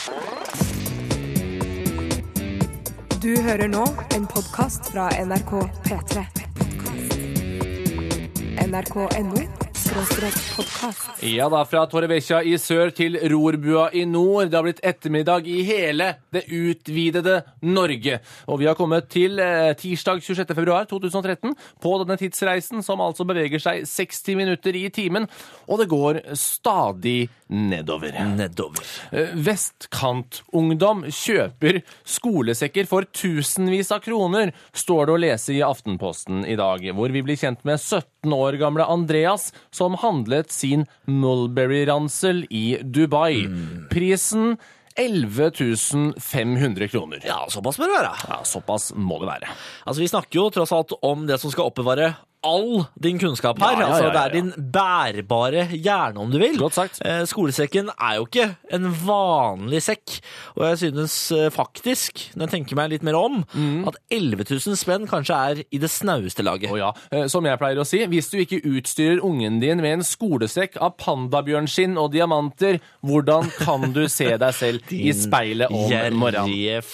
Du hører nå en podcast fra NRK P3. NRK.no/podcast. Ja da, fra Torrevieja i sør til Rorbua i nord. Det har blitt ettermiddag i hele det utvidede Norge. Og vi har kommet til tirsdag 26. februar 2013 på denne tidsreisen, som altså beveger seg 60 minutter i timen, og det går stadig nedover. Vestkantungdom kjøper skolesekker for tusenvis av kroner, står det å lese i Aftenposten i dag, hvor vi blir kjent med 17 år gamle Andreas, som handlet sin Mulberry-ransel i Dubai. Prisen 11 500 kroner. Ja, såpass må det være. Ja, såpass må det være. Altså, vi snakker jo tross alt om det som skal oppbevare all din kunnskap her. Ja. Altså, det er din bærbare hjerne, om du vil. Godt sagt. Skolesekken er jo ikke en vanlig sekk, og jeg synes faktisk, når jeg tenker meg litt mer om, at 11 000 spenn kanskje er i det snaueste laget. Å ja, som jeg pleier å si, hvis du ikke utstyrer ungen din med en skolesekk av pandabjørnskinn og diamanter, hvordan kan du se deg selv i speilet om morgenen?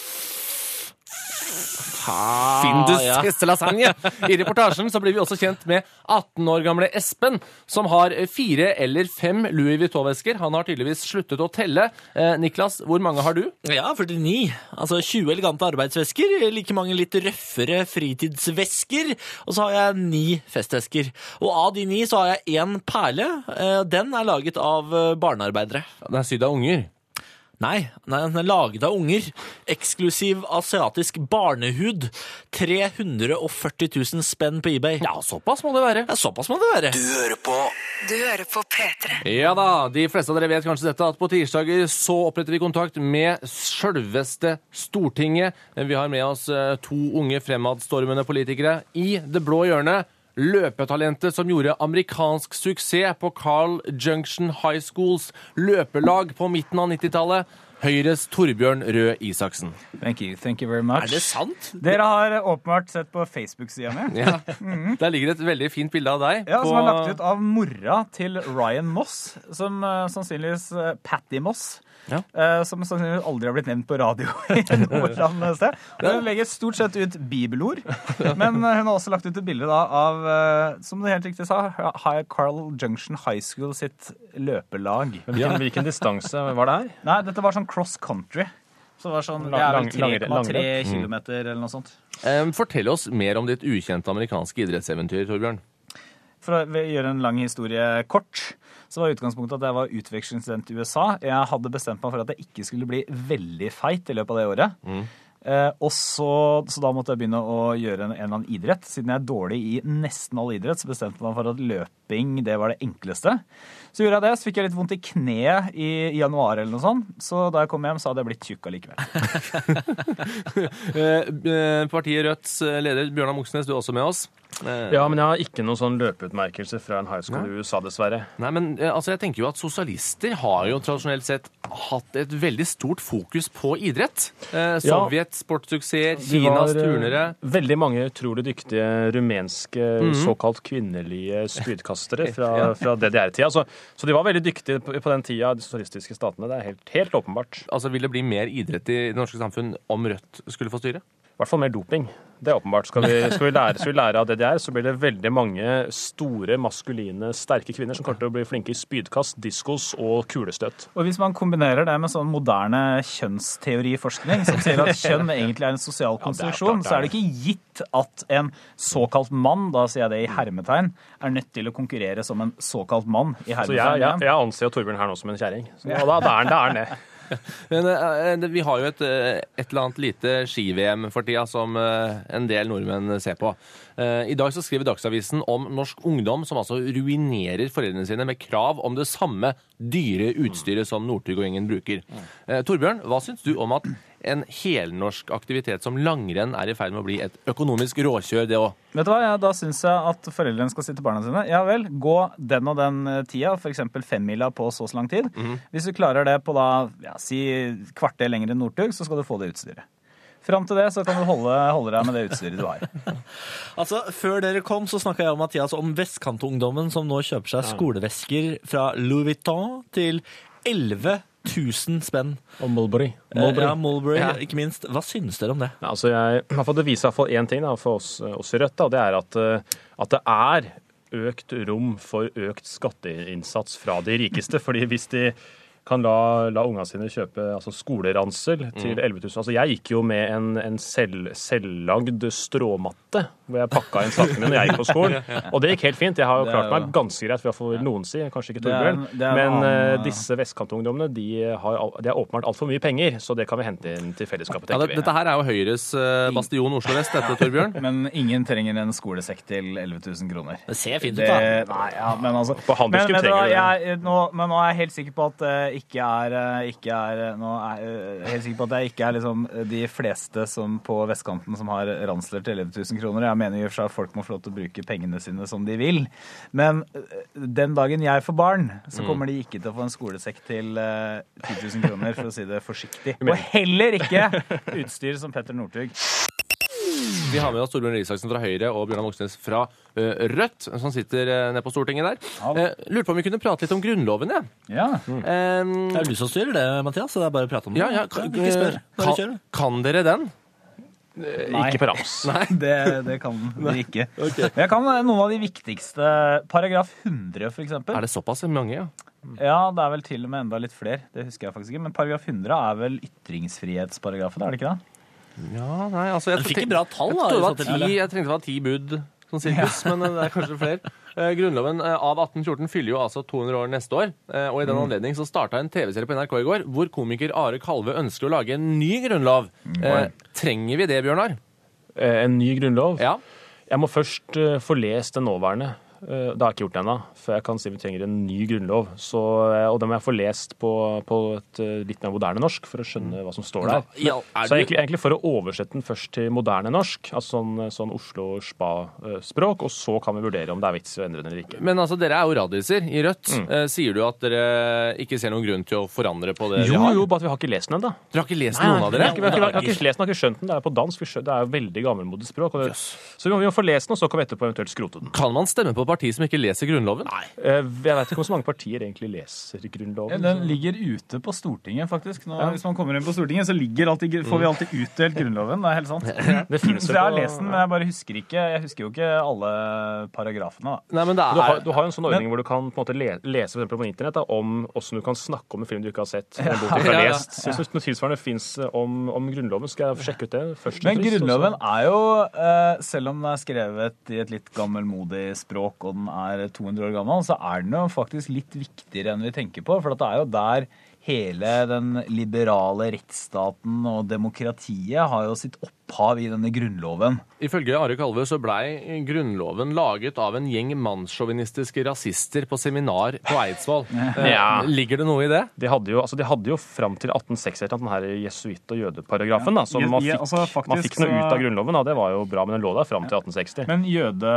Findus hestelasagne. I reportasjen så blir vi også kjent med 18 år gamle Espen, som har 4 eller 5 Louis Vuitton-vesker. Han har tydeligvis sluttet å telle. Niklas, hvor mange har du? Ja, 49. Altså 20 elegante arbeidsvesker, like mange litt røffere fritidsvesker, og så har jeg 9 festvesker. Og av de 9 så har jeg 1 perle. Den er laget av barnearbeidere. Den er sydd av unger. Nei, den er laget av unger. Eksklusiv asiatisk barnehud. 340 000 spenn på eBay. Ja, såpass må det være. Ja, såpass må det være. Du hører på P3. Ja da, de fleste av dere vet kanskje dette, at på tirsdager så oppretter vi kontakt med selveste Stortinget. Vi har med oss 2 unge fremadstormende politikere i det blå hjørnet. Løpetalentet som gjorde amerikansk suksess på Carl Junction High Schools løpelag på midten av 90-tallet. Høyres Torbjørn Røe Isaksen. Thank you very much. Er det sant? Dere har åpenbart sett på Facebook-siden min. Ja, der ligger et veldig fint bilde av deg. Ja, som er lagt ut av mora til Ryan Moss, som sannsynligvis Patty Moss. Ja. Som sannsynligvis aldri har blitt nevnt på radio i noe sted. Hun legger stort sett ut bibelord, men hun har også lagt ut et bilde da av, som du helt riktig sa, Carl Junction High School sitt løpelag. Hvilken distanse var det her? Nei, dette var sånn cross country. Så det var sånn, det er vel 3,3 kilometer eller noe sånt. Fortell oss mer om ditt ukjente amerikanske idrettseventyr, Torbjørn. For å gjøre en lang historie kort, så var utgangspunktet at jeg var utvekslingsstudent i USA. Jeg hadde bestemt meg for at jeg ikke skulle bli veldig feit i løpet av det året. Og så da måtte jeg begynne å gjøre en eller annen idrett. Siden jeg er dårlig i nesten all idrett, så bestemte jeg meg for at løping, det var det enkleste. Så gjorde jeg det, så fikk jeg litt vondt i kneet i januar eller noe sånt. Så da jeg kom hjem, så hadde jeg blitt tjukk allikevel. Partiet Rødts leder, Bjørnar Moxnes, du er også med oss. Ja, men jeg har ikke noen sånn løpeutmerkelse fra en high school i USA, dessverre. Nei, men altså, jeg tenker jo at sosialister har jo tradisjonelt sett hatt et veldig stort fokus på idrett. Sovjet, sportsuksesser, Kinas turnere. Veldig mange utrolig dyktige rumenske såkalt kvinnelige spydkastere fra DDR-tida. Så de var veldig dyktige på den tida, de sosialistiske statene. Det er helt åpenbart. Altså, vil det bli mer idrett i det norske samfunn om Rødt skulle få styre? I hvert fall mer doping. Det er åpenbart. Skal vi lære av DDR, så blir det veldig mange store, maskuline, sterke kvinner som kommer til å bli flinke i spydkast, diskos og kulestøt. Og hvis man kombinerer det med sånn moderne kjønnsteoriforskning, som sier at kjønn egentlig er en sosial konstruksjon, så er det ikke gitt at en såkalt mann, da sier jeg det i hermetegn, er nødt til å konkurrere som en såkalt mann i hermetegn. Så jeg anser jo Torbjørn her nå som en kjæring. Så da er han det. Men vi har jo et eller annet lite ski-VM for tida som en del nordmenn ser på. I dag så skriver Dagsavisen om norsk ungdom som altså ruinerer foreldrene sine med krav om det samme dyre utstyret som Northug-gjengen bruker. Torbjørn, hva syns du om at en helnorsk aktivitet som langrenn er i ferd med å bli et økonomisk råkjør, det også? Vet du hva, da synes jeg at foreldrene skal si til barna sine, ja vel, gå den og den tida, for eksempel 5-mila på så lang tid. Hvis du klarer det på da, si kvarter lenger enn Northug, så skal du få det utstyret. Fram til det så kan du holde deg med det utstyret du har. Altså, før dere kom så snakket jeg om Mathias om vestkantungdommen som nå kjøper seg skolevesker fra Louis Vuitton til 11 000 spenn. Og Mulberry. Ja, Mulberry, ikke minst. Hva synes dere om det? Ja, altså det viser i hvert fall én ting da, for oss i Rødt, da, og det er at det er økt rom for økt skatteinnsats fra de rikeste. Fordi hvis de kan la ungene sine kjøpe skoleransel til 11 000. Altså, jeg gikk jo med en selvlagd stråmatte, hvor jeg pakka inn sakene mine når jeg gikk på skolen. Og det gikk helt fint. Jeg har jo klart meg ganske greit, for noen si, kanskje ikke Torbjørn. Men disse vestkantungdommene, de har åpenbart alt for mye penger, så det kan vi hente inn til fellesskapet. Dette her er jo Høyres bastion Oslo Vest, dette, Torbjørn. Men ingen trenger en skolesekk til 11 000 kroner. Det ser fint ut, da. Nei, ja, men altså... På handelskup trenger du det. Men nå er jeg helt sikker på at ikke er liksom de fleste som på vestkanten som har ransler til 11 000 kroner. Jeg mener jo for seg at folk må få lov til å bruke pengene sine som de vil. Men den dagen jeg får barn, så kommer de ikke til å få en skolesekk til 10 000 kroner, for å si det forsiktig. Og heller ikke utstyr som Petter Northug. Vi har med oss Torbjørn Røe Isaksen fra Høyre og Bjørnar Moxnes fra Rødt, som sitter nede på Stortinget der. Lurte på om vi kunne prate litt om Grunnloven, Ja. Det er du som styrer det, Mathias, så det er bare å prate om det. Ja, Ikke spør. Kan dere den? Ikke på rams. Nei, det kan vi ikke. Okay. Men jeg kan noen av de viktigste. Paragraf 100, for eksempel. Er det såpass mange, ja? Ja, det er vel til og med enda litt flere. Det husker jeg faktisk ikke. Men paragraf 100 er vel ytringsfrihetsparagrafen, er det ikke det? Ja, nei, altså... Den fikk ikke bra tall, da. Jeg trengte å ha 10 bud som sirkus, men det er kanskje flere. Grunnloven av 1814 fyller jo altså 200 år neste år, og i den anledning så startet en TV-serie på NRK i går, hvor komiker Are Kalve ønsker å lage en ny grunnlov. Trenger vi det, Bjørnar? En ny grunnlov? Ja. Jeg må først få lest den nåværende. Det har jeg ikke gjort ennå, for jeg kan si vi trenger en ny grunnlov. Og den må jeg få lest på et litt mer moderne norsk for å skjønne hva som står der. Så egentlig for å oversette den først til moderne norsk, altså sånn Oslo-spa-språk, og så kan vi vurdere om det er vits å endre den eller ikke. Men altså, dere er jo radiser i Rødt. Sier du at dere ikke ser noen grunn til å forandre på det? Jo, bare at vi har ikke lest den enda. Dere har ikke lest noen av dere? Jeg har ikke lest den, har ikke skjønt den. Det er på dansk, det er jo veldig gammelmodig språk. Så vi må få lest den, og så kan vi etterpå eventuelt skrote den. Kan man stemme på parti som ikke leser Grunnloven? Nei. Jeg vet ikke hvor mange partier egentlig leser Grunnloven. Den ligger ute på Stortinget, faktisk. Hvis man kommer inn på Stortinget, så får vi alltid utdelt Grunnloven. Det er helt sant. Det finnes så jeg har lest den, men jeg bare husker jo ikke alle paragrafene. Da. Nei, men du har jo en sånn ordning hvor du kan på en måte lese for eksempel på internett om hvordan du kan snakke om en film du ikke har sett. En bok du ikke har lest. Så hvis noe tilsvarende finnes om Grunnloven, skal jeg sjekke ut det først. Men Grunnloven er jo, selv om den er skrevet i et litt gammelmodig språk, og den er 200 år gammel, så er den jo faktisk litt viktigere enn vi tenker på, for det er jo der hele den liberale rettsstaten og demokratiet har jo sitt opphav i denne grunnloven. Ifølge Are Kalve så blei grunnloven laget av en gjeng mannssjåvinistiske rasister på seminar på Eidsvoll. Ligger det noe i det? De hadde jo fram til 1860 den her jesuitt- og jødeparagrafen, da, som man fikk noe ut av grunnloven, da. Det var jo bra, men den lå der fram til 1860. Men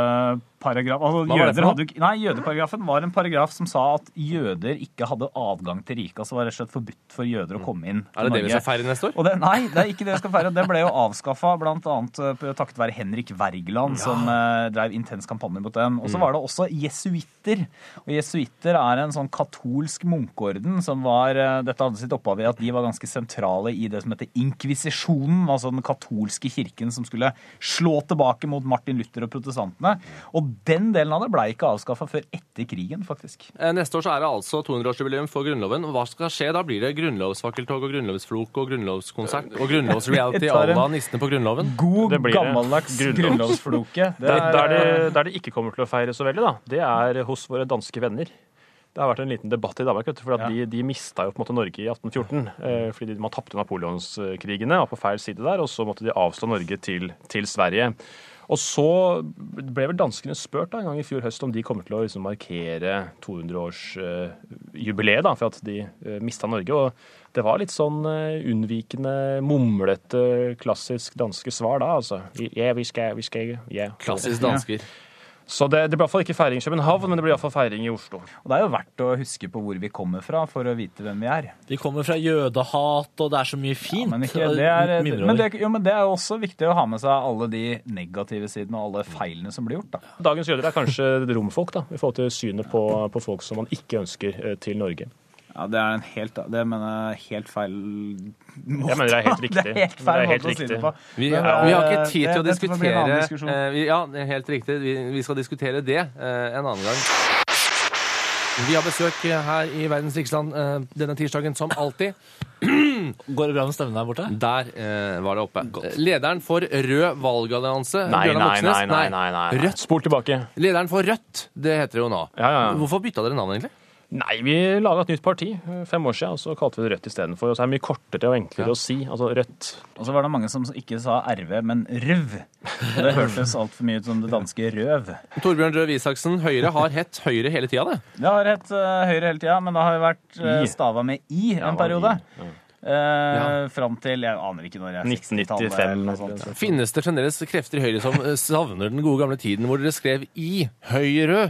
jødeparagrafen var en paragraf som sa at jøder ikke hadde adgang til riket, altså var rett og slett forbudt for jøder å komme inn. Er det det vi skal feire neste år? Nei, det er ikke det vi skal feire. Det ble jo avskaffet blant annet takket være Henrik Wergeland, som drev intens kampanje mot den. Og så var det også jesuitter. Og jesuitter er en sånn katolsk munkeorden som dette hadde sitt opphav i at de var ganske sentrale i det som heter inkvisisjonen, altså den katolske kirken som skulle slå tilbake mot Martin Luther og protestantene. Og den delen av det ble ikke avskaffet før etter krigen, faktisk. Neste år så er det altså 200-årsjubileum for Grunnloven. Hva skal skje da? Blir det grunnlovsfakkeltog og grunnlovsflok og grunnlovskonsert og grunnlovsreality à la nissene på Grunnloven? God, gammeldags grunnlovsfloke. Der det ikke kommer til å feire så veldig, da, det er hos våre danske venner. Det har vært en liten debatt i Danmark, for at de mistet jo på en måte Norge i 1814, fordi man tappte Napoleonskrigene, var på feil side der, og så måtte de avstå Norge til Sverige. Og så ble vel danskene spurt en gang i fjor høst om de kommer til å markere 200-års jubileet for at de mistet Norge. Og det var litt sånn unnvikende, mumlete, klassisk danske svar da, altså. Ja, vi skal, Klassisk dansker. Så det blir i hvert fall ikke feiring i København, men det blir i hvert fall feiring i Oslo. Og det er jo verdt å huske på hvor vi kommer fra for å vite hvem vi er. Vi kommer fra jødehat, og det er så mye fint. Men det er jo også viktig å ha med seg alle de negative sidene og alle feilene som blir gjort, da. Dagens jøder er kanskje romfolk, da, i forhold til synet på folk som man ikke ønsker til Norge. Ja, det er det mener jeg helt feil måte. Jeg mener det er helt riktig. Det er helt feil måte å si det på. Vi har ikke tid til å dette får bli en annen diskutere diskusjon. Ja, det er helt riktig. Vi skal diskutere det en annen gang. Vi har besøk her i Verdens Riksland denne tirsdagen som alltid. Går det bra med stemmen der borte? Der var det oppe. Lederen for Rød valgallianse. Nei. Rødt. Spol tilbake. Lederen for Rødt, det heter det jo nå. Ja. Hvorfor bytta dere navn egentlig? Nei, vi laget et nytt parti 5 år siden, og så kalte vi det Rødt i stedet for. Og så er det mye kortere og enklere å si. Altså Rødt. Og så var det mange som ikke sa RV, men RV. Og det hørtes alt for mye ut som det danske røv. Torbjørn Røe Isaksen, Høyre har hett Høyre hele tida, det. Det har hett Høyre hele tida, men det har jo vært stava med I en periode. Fram til, jeg aner ikke når jeg 1995 eller noe sånt. Finnes det fremdeles krefter i Høyre som savner den gode gamle tiden hvor dere skrev I Høyre?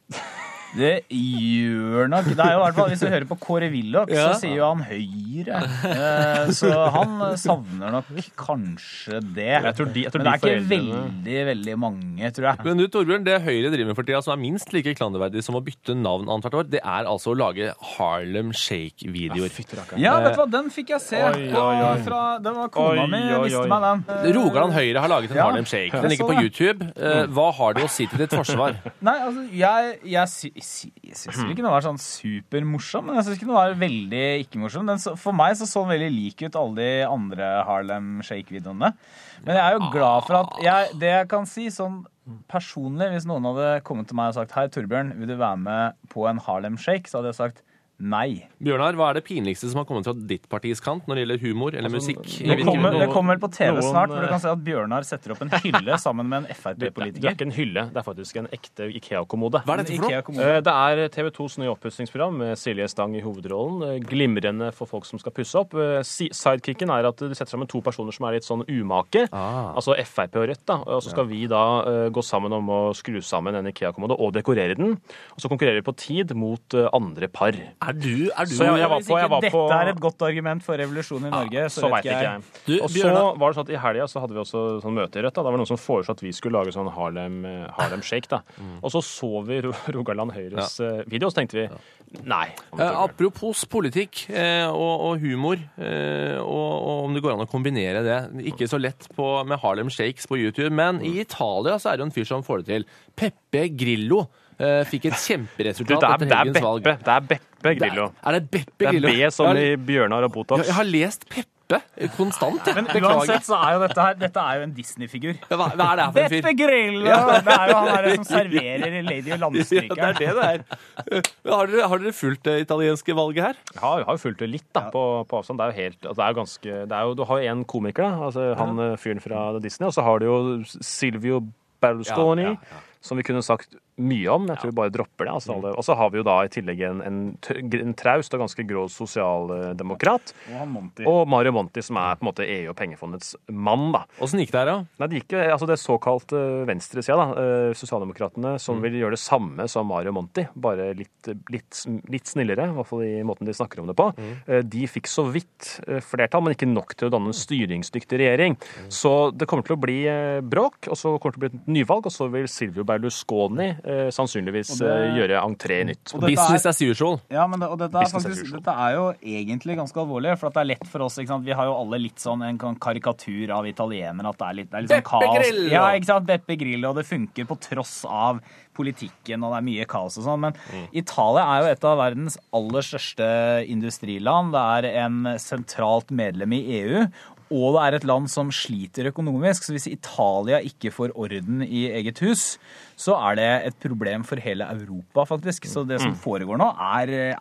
Det gjør nok. Det er jo i hvert fall, hvis vi hører på Kåre Willoch, så sier jo han Høyre. Så han savner nok kanskje det. Jeg tror men det er ikke veldig mange, tror jeg. Men du, Torbjørn, det Høyre driver med for tida som er minst like klanderverdig som å bytte navn annethvert år, det er altså å lage Harlem Shake-videoer. Ja, vet du hva, den fikk jeg se. Det var kona mi, visste meg den. Rogaland Høyre har laget en Harlem Shake. Den ligger på YouTube. Hva har du å si til ditt forsvar? Nei, altså, jeg synes ikke den var sånn supermorsom, men jeg synes ikke den var veldig ikke-morsom. For meg så den veldig lik ut alle de andre Harlem Shake-videoene. Men jeg er jo glad for at det jeg kan si sånn personlig, hvis noen hadde kommet til meg og sagt «Hei Torbjørn, vil du være med på en Harlem Shake?» så hadde jeg sagt nei. Bjørnar, hva er det pinligste som har kommet fra ditt partis kant når det gjelder humor eller musikk? Det kommer vel på TV snart, hvor du kan se at Bjørnar setter opp en hylle sammen med en FrP-politiker. Det er ikke en hylle, det er faktisk en ekte IKEA-kommode. Hva er dette for noe? Det er TV 2s nye oppussingsprogram med Silje Stang i hovedrollen. Glimrende for folk som skal pusse opp. Sidekicken er at du setter sammen 2 personer som er litt sånn umake, altså FrP og Rødt, da. Og så skal vi da gå sammen om å skru sammen en IKEA-kommode og dekorere den, og så konkurrerer vi på tid mot andre par. Er du Så jeg var på Dette er et godt argument for revolusjon i Norge, så vet ikke jeg. Og så var det sånn at i helga så hadde vi også sånn møte i Rødt. Da var det noen som foreslo at vi skulle lage sånn Harlem Shake. Da. Og så vi Rogaland Høyres video, og så tenkte vi nei. Apropos politikk og humor, og om det går an å kombinere det. Ikke så lett med Harlem Shakes på YouTube, men i Italia så er det jo en fyr som får det til. Peppe Grillo. Fikk et kjemperesultat etter helgens valg. Det er Beppe Grillo. Er det Beppe Grillo? Det er B som i Bjørnar og Botox. Jeg har lest Peppe konstant. Men uansett så er jo dette er jo en Disney-figur. Hva er det her for en fyr? Beppe Grillo! Det er jo han der som serverer Lady og Landstrykeren. Ja, det er det. Har dere fulgt det italienske valget her? Ja, vi har jo fulgt det litt da, på avstand. Det er jo helt, du har jo en komiker da, altså han fyren fra Disney, og så har du jo Silvio Berlusconi, som vi kunne sagt mye om. Jeg tror vi bare dropper det. Altså, og så har vi jo da i tillegg en traust og ganske grå sosialdemokrat. Og Mario Monti, som er på en måte EU- og pengefondets mann, da. Hvordan gikk det her, da? Nei, det gikk altså det såkalt venstresida, da. Sosialdemokratene, som vil gjøre det samme som Mario Monti, bare litt snillere, i hvert fall i måten de snakker om det på. De fikk så vidt flertall, men ikke nok til å danne en styringsdyktig regjering. Så det kommer til å bli bråk, og så kommer det til å bli et nyvalg, og så vil Silvio Berlusconi sannsynligvis gjøre entré i nytt. Business as usual. Ja, men dette er jo egentlig ganske alvorlig, for at det er lett for oss, ikke sant? Vi har jo alle litt sånn en karikatur av italienere, at det er litt sånn kaos. Grillo! Ja, ikke sant? Beppe Grillo, og det funker på tross av politikken, og det er mye kaos og sånn, men Italia er jo et av verdens aller største industriland. Det er en sentralt medlem i EU, og det er et land som sliter økonomisk, så hvis Italia ikke får orden i eget hus, så er det et problem for hele Europa, faktisk. Så det som foregår nå det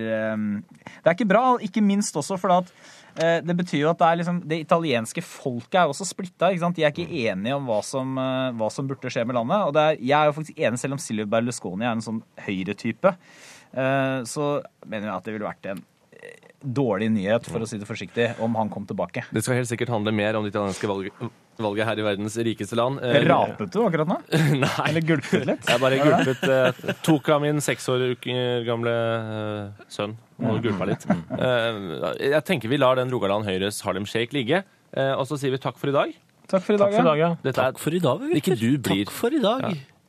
er ikke bra, ikke minst også fordi at det betyr jo at det italienske folket er også splittet, ikke sant? De er ikke enige om hva som burde skje med landet, og jeg er jo faktisk enig, selv om Silvio Berlusconi er en sånn høyre-type, så mener jeg at det ville vært en dårlig nyhet, for å si det forsiktig, om han kom tilbake. Det skal helt sikkert handle mer om det italienske valget her i verdens rikeste land. Rapet du akkurat nå? Nei. Eller gulpet litt? Jeg bare gulpet. Tok av min 6 år gamle sønn og gulpet litt. Jeg tenker vi lar den Rogaland Høyres Harlem Shake ligge, og så sier vi takk for i dag. Takk for i dag, ja. Takk for i dag, Takk for i dag, Victor. Ikke du blir. Takk for i dag.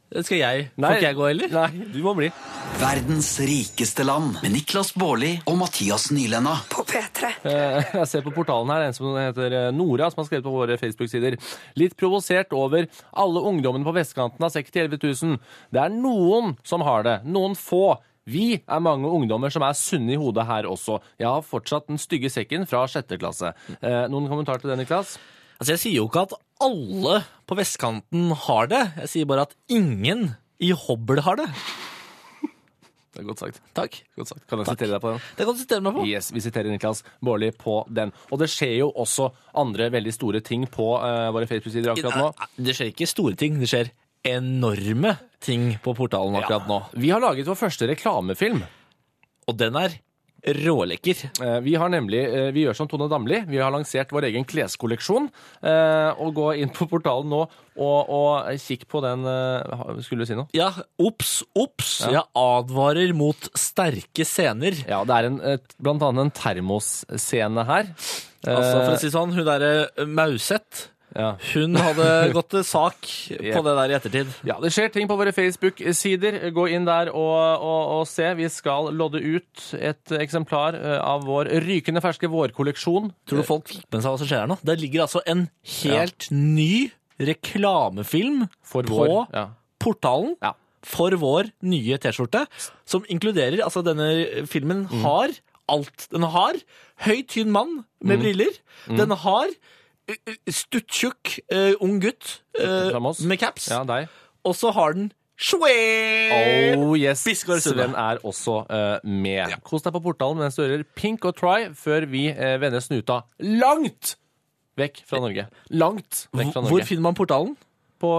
Skal jeg? Nei. Får ikke jeg gå, eller? Nei, du må bli. Verdens rikeste land med Niklas Baarli og Mathias Nylenna. På P3. Jeg ser på portalen her, en som heter Nora, som har skrevet på våre Facebook-sider. Litt provosert over alle ungdommene på vestkanten av 60-11 000. Det er noen som har det, noen få. Vi er mange ungdommer som er sunne i hodet her også. Jeg har fortsatt den stygge sekken fra 6. klasse. Noen kommentarer til det, Niklas? Altså, jeg sier jo ikke at alle på vestkanten har det. Jeg sier bare at ingen i Hobøl har det. Det er godt sagt. Takk. Godt sagt. Kan jeg sitere deg på den? Det kan du sitere meg på. Yes, vi siterer Niklas Baarli på den. Og det skjer jo også andre veldig store ting på våre Facebook-sider akkurat nå. Det skjer ikke store ting, det skjer enorme ting på portalen akkurat nå. Vi har laget vår første reklamefilm. Og den er rålekker. Vi har nemlig, vi gjør som Tone Damli, vi har lansert vår egen kleskolleksjon, og gå inn på portalen nå og kikk på den, skulle du si noe? Ja, ops. Jeg advarer mot sterke scener. Ja, det er blant annet en termosscene her. Altså, for å si sånn, hun der Mauseth, Ja. hun hadde gått til sak på det der i ettertid. Ja, det skjer ting på våre Facebook-sider. Gå inn der og se. Vi skal lodde ut et eksemplar av vår rykende ferske vårkolleksjon. Tror du folk fikk med seg hva som skjer her nå? Det ligger altså en helt ny reklamefilm For på vår, portalen Ja. for vår nye T-skjorte, som inkluderer, altså denne filmen har alt. Den har høy, tynn mann med briller. Den har stuttjukk ung gutt Fra Moss. med caps. Ja, deg. Og så har den sweet! Oh yes, Biskår Sunde. Sven er også med. Kos deg på portalen mens du hører Pink og Try før vi vender snuta langt vekk fra Norge. Langt vekk fra Norge. Hvor finner man portalen? På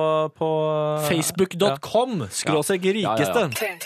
Facebook.com /rikeste.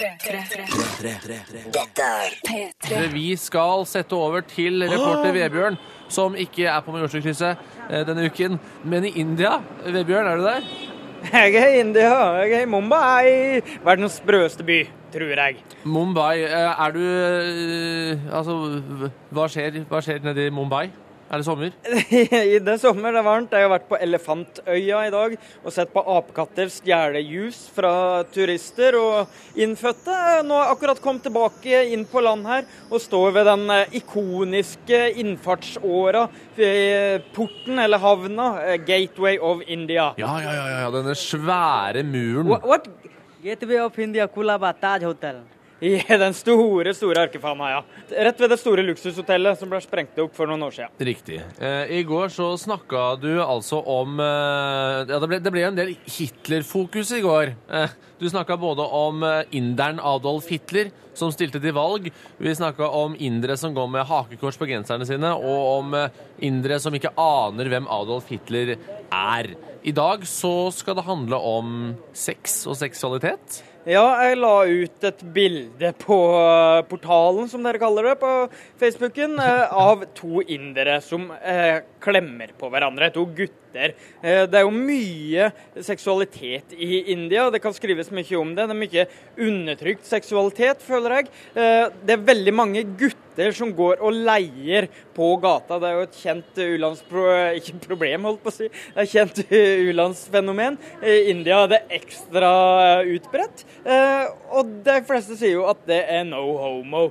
Dette er P3. Vi skal sette over til reporter Vebjørn, som ikke er på Majorstukrysset denne uken, men i India. Vebjørn, er du der? Jeg er i India. Jeg er i Mumbai. Verdens sprøeste by, tror jeg. Mumbai, er du altså, hva skjer nede i Mumbai? Er det sommer? I det sommer, det er varmt. Jeg har vært på Elefantøya i dag og sett på apekatter stjele juice fra turister og innfødte. Nå har jeg akkurat kommet tilbake inn på land her og står ved den ikoniske innfartsåra ved porten eller havna, Gateway of India. Ja, denne svære muren. What? Gateway of India, Kolaba Taj Hotel. I den store arkefana, ja. Rett ved det store luksushotellet som ble sprengt opp for noen år siden. Riktig. I går så snakket du altså om det ble en del Hitler-fokus i går. Du snakket både om inderen Adolf Hitler, som stilte til valg. Vi snakket om indere som går med hakekors på genserne sine, og om indere som ikke aner hvem Adolf Hitler er. I dag så skal det handle om sex og seksualitet. Ja, jeg la ut et bilde på portalen, som dere kaller det, på Facebooken, av to indere som klemmer på hverandre, to gutter. Det er jo mye seksualitet i India, det kan skrives mye om det. Det er mye undertrykt seksualitet, føler jeg. Det er veldig mange gutter som går og leier på gata. Det er jo et kjent ikke problem, holdt på å si. Det er et kjent u-landsfenomen. I India er det ekstra utbredt. Og de fleste sier jo at det er no homo.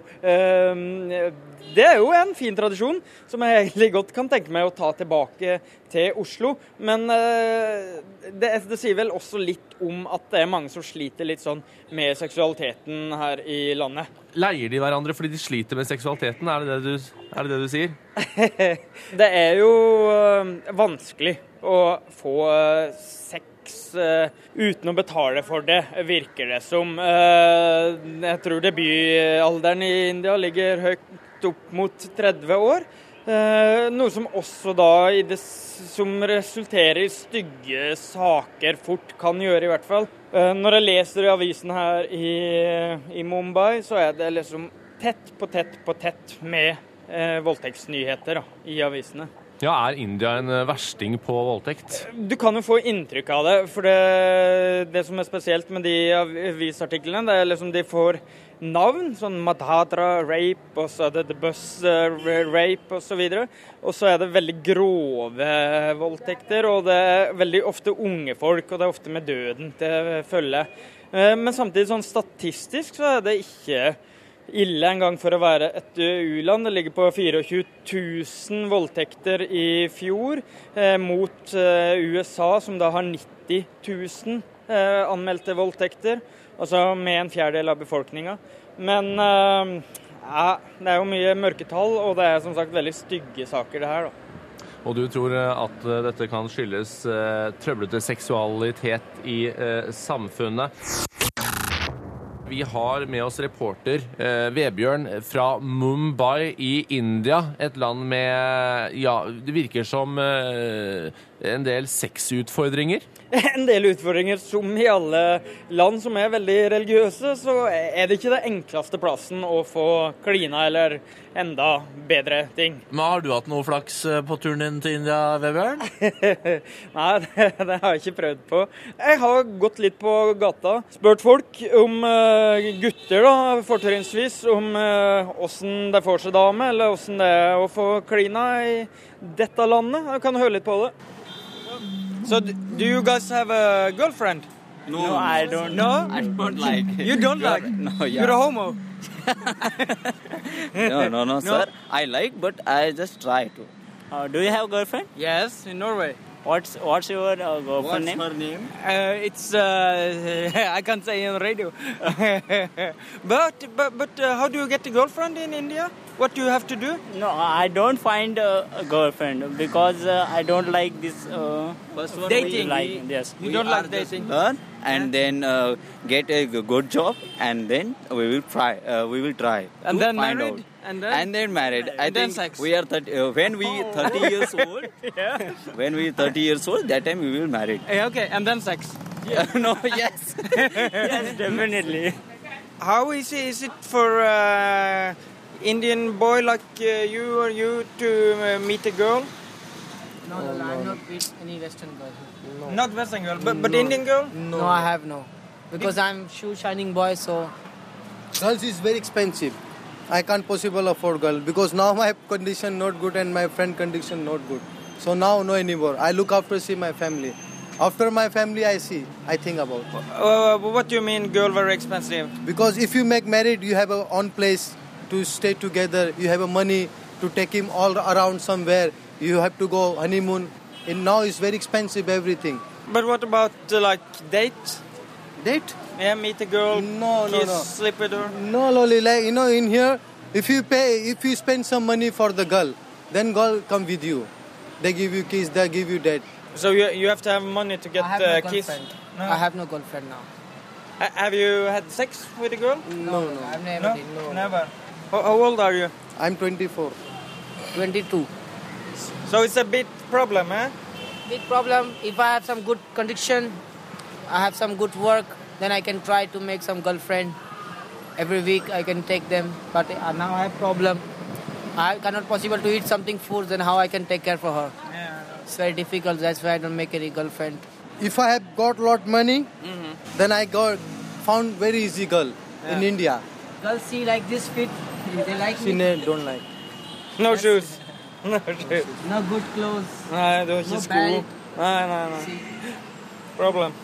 Det er jo en fin tradisjon som jeg egentlig godt kan tenke meg å ta tilbake til Oslo. Men det sier vel også litt om at det er mange som sliter litt sånn med seksualiteten her i landet. Leier de hverandre fordi de sliter med seksualiteten? Er det det du sier? Det er jo vanskelig å få sex uten å betale for det, virker det som. Jeg tror debutalderen i India ligger høyt opp mot 30 år. Noe som også da som resulterer i stygge saker fort kan gjøre, i hvert fall. Når jeg leser i avisen her i Mumbai, så er det liksom tett på tett med voldtektsnyheter i avisene. Ja, er India en versting på voldtekt? Du kan jo få inntrykk av det, for det som er spesielt med de avisartiklene, det er liksom de får navn, sånn Madhadra rape, og så er det The Bus rape og så videre. Og så er det veldig grove voldtekter, og det er veldig ofte unge folk, og det er ofte med døden til følge. Men samtidig sånn statistisk så er det ikke ille en gang for å være et u-land. Det ligger på 24 000 voldtekter i fjor, mot USA som da har 90 000 anmeldte voldtekter, altså med en fjerdedel av befolkningen. Men det er jo mye mørketall, og det er som sagt veldig stygge saker det her da. Og du tror at dette kan skyldes trøblete seksualitet i samfunnet? Vi har med oss reporter Vebjørn fra Mumbai i India, et land med, det virker som en del sexutfordringer. En del utfordringer som i alle land som er veldig religiøse, så er det ikke det enkleste plassen å få klina eller enda bedre ting. Men har du hatt noe flaks på turen din til India, Vebjørn? Nei, det har jeg ikke prøvd på. Jeg har gått litt på gata, spurt folk om gutter da, fortrinnsvis, om hvordan det får seg dame, eller hvordan det er å få klina i dette landet. Jeg kan høre litt på det. So, do you guys have a girlfriend? No, I don't. No? I don't like. You don't like? No, yeah. You're a homo? No, sir. I like, but I just try to. Do you have a girlfriend? Yes, in Norway. What's your girlfriend name? What's her name? It's I can't say on radio. but how do you get a girlfriend in India? What do you have to do? No, I don't find a girlfriend because I don't like this dating. Yes. You don't like dating. Learn and then get a good job, and then we will try. And then find married. out. And then married. I then think sex. we are 30. When we 30 years old. Yeah. When we 30 years old, that time we will marry. Okay, and then sex. No, yes. Yes, definitely. How easy is it for Indian boy like you or you to meet a girl? No, I'm not with any Western girl. No. Not Western girl, but Indian girl? No, I have no. Because I'm shoe shining boy, so... Girls is very expensive. I can't possible afford girl because now my condition not good and my friend condition not good. So now no anymore. I look after see my family. After my family I think about. What do you mean girl very expensive? Because if you make married, you have a own place to stay together. You have a money to take him all around somewhere. You have to go honeymoon. And now it's very expensive everything. But what about like date? Date? Yeah, meet a girl, no. sleep with her. No, Loli, like, in here, if you spend some money for the girl, then girl come with you. They give you kiss, they give you that. So you have to have money to get kiss? No? I have no girlfriend now. Have you had sex with a girl? No. I've never did. No. Never. How old are you? I'm 24. 22. So it's a big problem, eh? Big problem. If I have some good condition, I have some good work, then I can try to make some girlfriend. Every week I can take them. But now I have problem. I cannot possible to eat something food, then how I can take care for her? Yeah. It's very difficult. That's why I don't make any girlfriend. If I have got lot money, then I found very easy girl in India. Girls see like this fit. They like She me. don't like. No shoes. No shoes. No good clothes. Nei, det var ikke No sko. belt. Nei. Problem.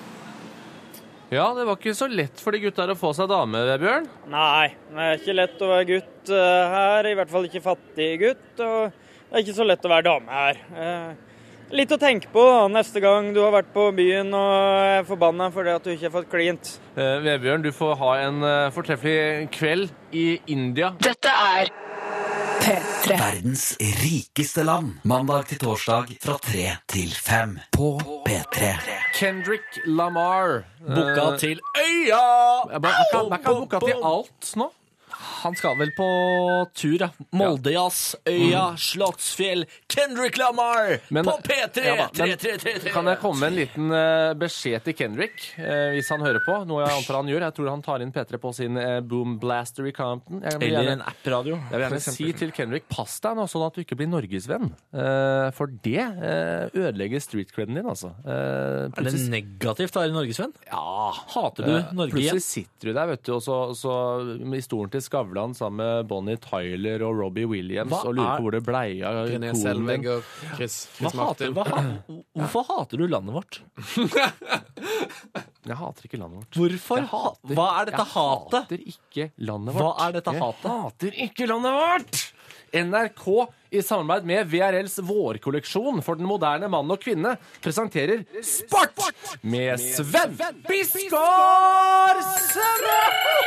Ja, det var ikke så lett for de gutta å få seg dame, Bjørn. Nei, det er ikke lett å være gutt her, i hvert fall ikke fattig gutt, og det er ikke så lett å være dame her. Litt å tenke på da, neste gang du har vært på byen og er forbannet fordi at du ikke har fått klint. Vebjørn, du får ha en fortreffelig kveld i India. Dette er P3. Verdens rikeste land. Mandag til torsdag fra 3 til 5 på P3. Kendrick Lamar. Boka til øya! Er ikke han boka til alt nå? Han skal vel på tur, ja. Moldejazz, Øya, Slottsfjell, Kendrick Lamar på P3! Ja, 3. Kan jeg komme med en liten beskjed til Kendrick, hvis han hører på? Noe jeg antar han gjør. Jeg tror han tar inn P3 på sin Boom Blaster i Compton. Eller en app-radio. Jeg vil gjerne si til Kendrick, pass deg nå sånn at du ikke blir norgesvenn. For det ødelegger street-creden din, altså. Er det negativt å være norgesvenn? Ja. Hater du Norge igjen? Plutselig sitter du der, vet du, og så i stolen til Skavlan sammen med Bonnie Tyler og Robbie Williams og lurer på hvor det blei av René konen din. Selvegger, Chris Martin. Hvorfor hater du landet vårt? Jeg hater ikke landet vårt. Hvorfor? Hva er dette hatet? Jeg hater ikke landet vårt. Hva er dette hatet? Jeg hater ikke landet vårt! NRK i samarbeid med VRLs vårkolleksjon for den moderne mann og kvinne presenterer Sport med Sven Biskår Søre!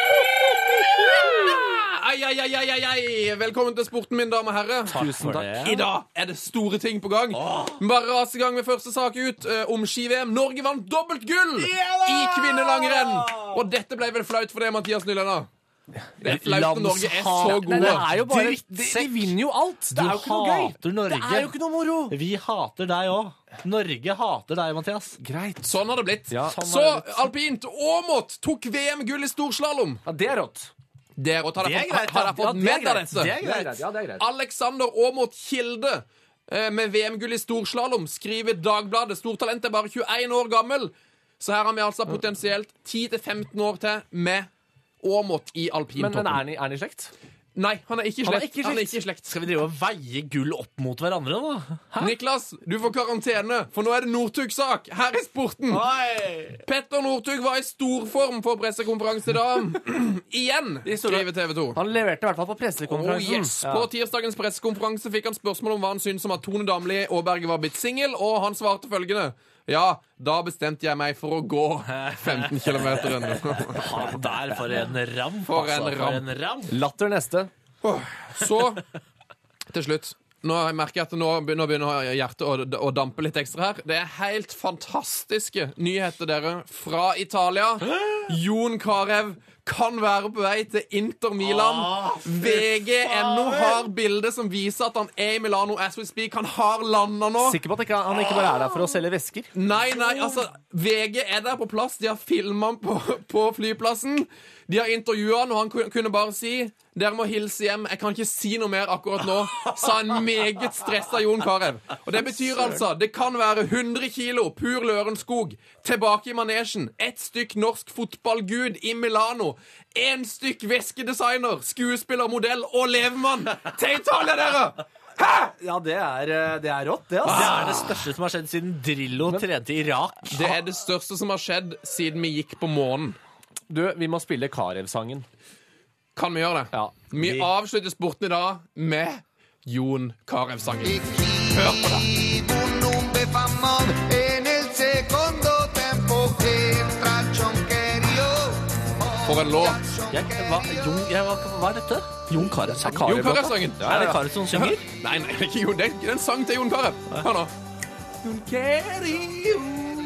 Velkommen til sporten, min dame og herre. Tusen takk. I dag er det store ting på gang. Bare ras i gang med første sak ut om ski-VM. Norge vant dobbelt gull i kvinnelangrenn. Og dette ble vel flaut for det, Mathias Nylenda? Det er flaut når Norge er så gode. Det er jo bare de vinner jo alt. Det er jo ikke noe gøy. Norge. Det er jo ikke noe moro. Vi hater deg også. Norge hater deg, Mathias. Greit. Sånn har det blitt. Ja, så alpint Åmot tok VM-gull i storslalom. Ja, det er rått. Det er rått. Har jeg fått med deg dette? Det er greit. Ja, det er greit. Alexander Åmot Kilde med VM-gull i storslalom skriver Dagbladet. Stortalent er bare 21 år gammel. Så her har vi altså potensielt 10-15 år til med Åmot i alpintoppen. Men er han i slekt? Nei, han er ikke i slekt. Skal vi drive og veie gull opp mot hverandre, da? Hæ? Niklas, du får karantene, for nå er det Northug-sak her i sporten. Petter Northug var i storform på pressekonferanse i dag. Igjen, skriver TV 2. Han leverte i hvert fall på pressekonferansen. På tirsdagens pressekonferanse fikk han spørsmål om hva han syntes om at Tone Damli Aaberge var blitt singel, og han svarte følgende: ja, da bestemte jeg meg for å gå 15 kilometer. Der, for en ram. For en ram. Latter neste. Så, til slutt. Nå merker jeg at nå begynner hjertet å dampe litt ekstra her. Det er helt fantastiske nyheter, dere, fra Italia. Jon Carew kan være på vei til Inter Milan. VG.no har bilder som viser at han er i Milano as we speak. Han har landet nå. Sikker på at han ikke bare er der for å selge vesker? Nei, altså, VG er der på plass. De har filmet han på flyplassen. De har intervjuet han, og han kunne bare si: dere må hilse hjem. Jeg kan ikke si noe mer akkurat nå, sa en meget stresset Jon Carew. Og det betyr altså, det kan være 100 kilo pur Lørenskog tilbake i manesjen, et stykk norsk fotballgud i Milano, en stykk veskedesigner, skuespiller, modell og levemann til Italia, dere! Hæ? Ja, det er rått, det, altså. Det er det største som har skjedd siden Drillo trente i Irak. Det er det største som har skjedd siden vi gikk på månen. Du, vi må spille Carew-sangen. Kan vi gjøre det? Ja. Vi avslutter sporten i dag med Jon Carew-sangen. Hør på det. For en låt. Hva er dette? Jon Carew. Jon Carew-sangen. Er det Carew som synger? Nei, det er ikke Jon. Det er en sang til Jon Carew. Hør nå. Jon Carew.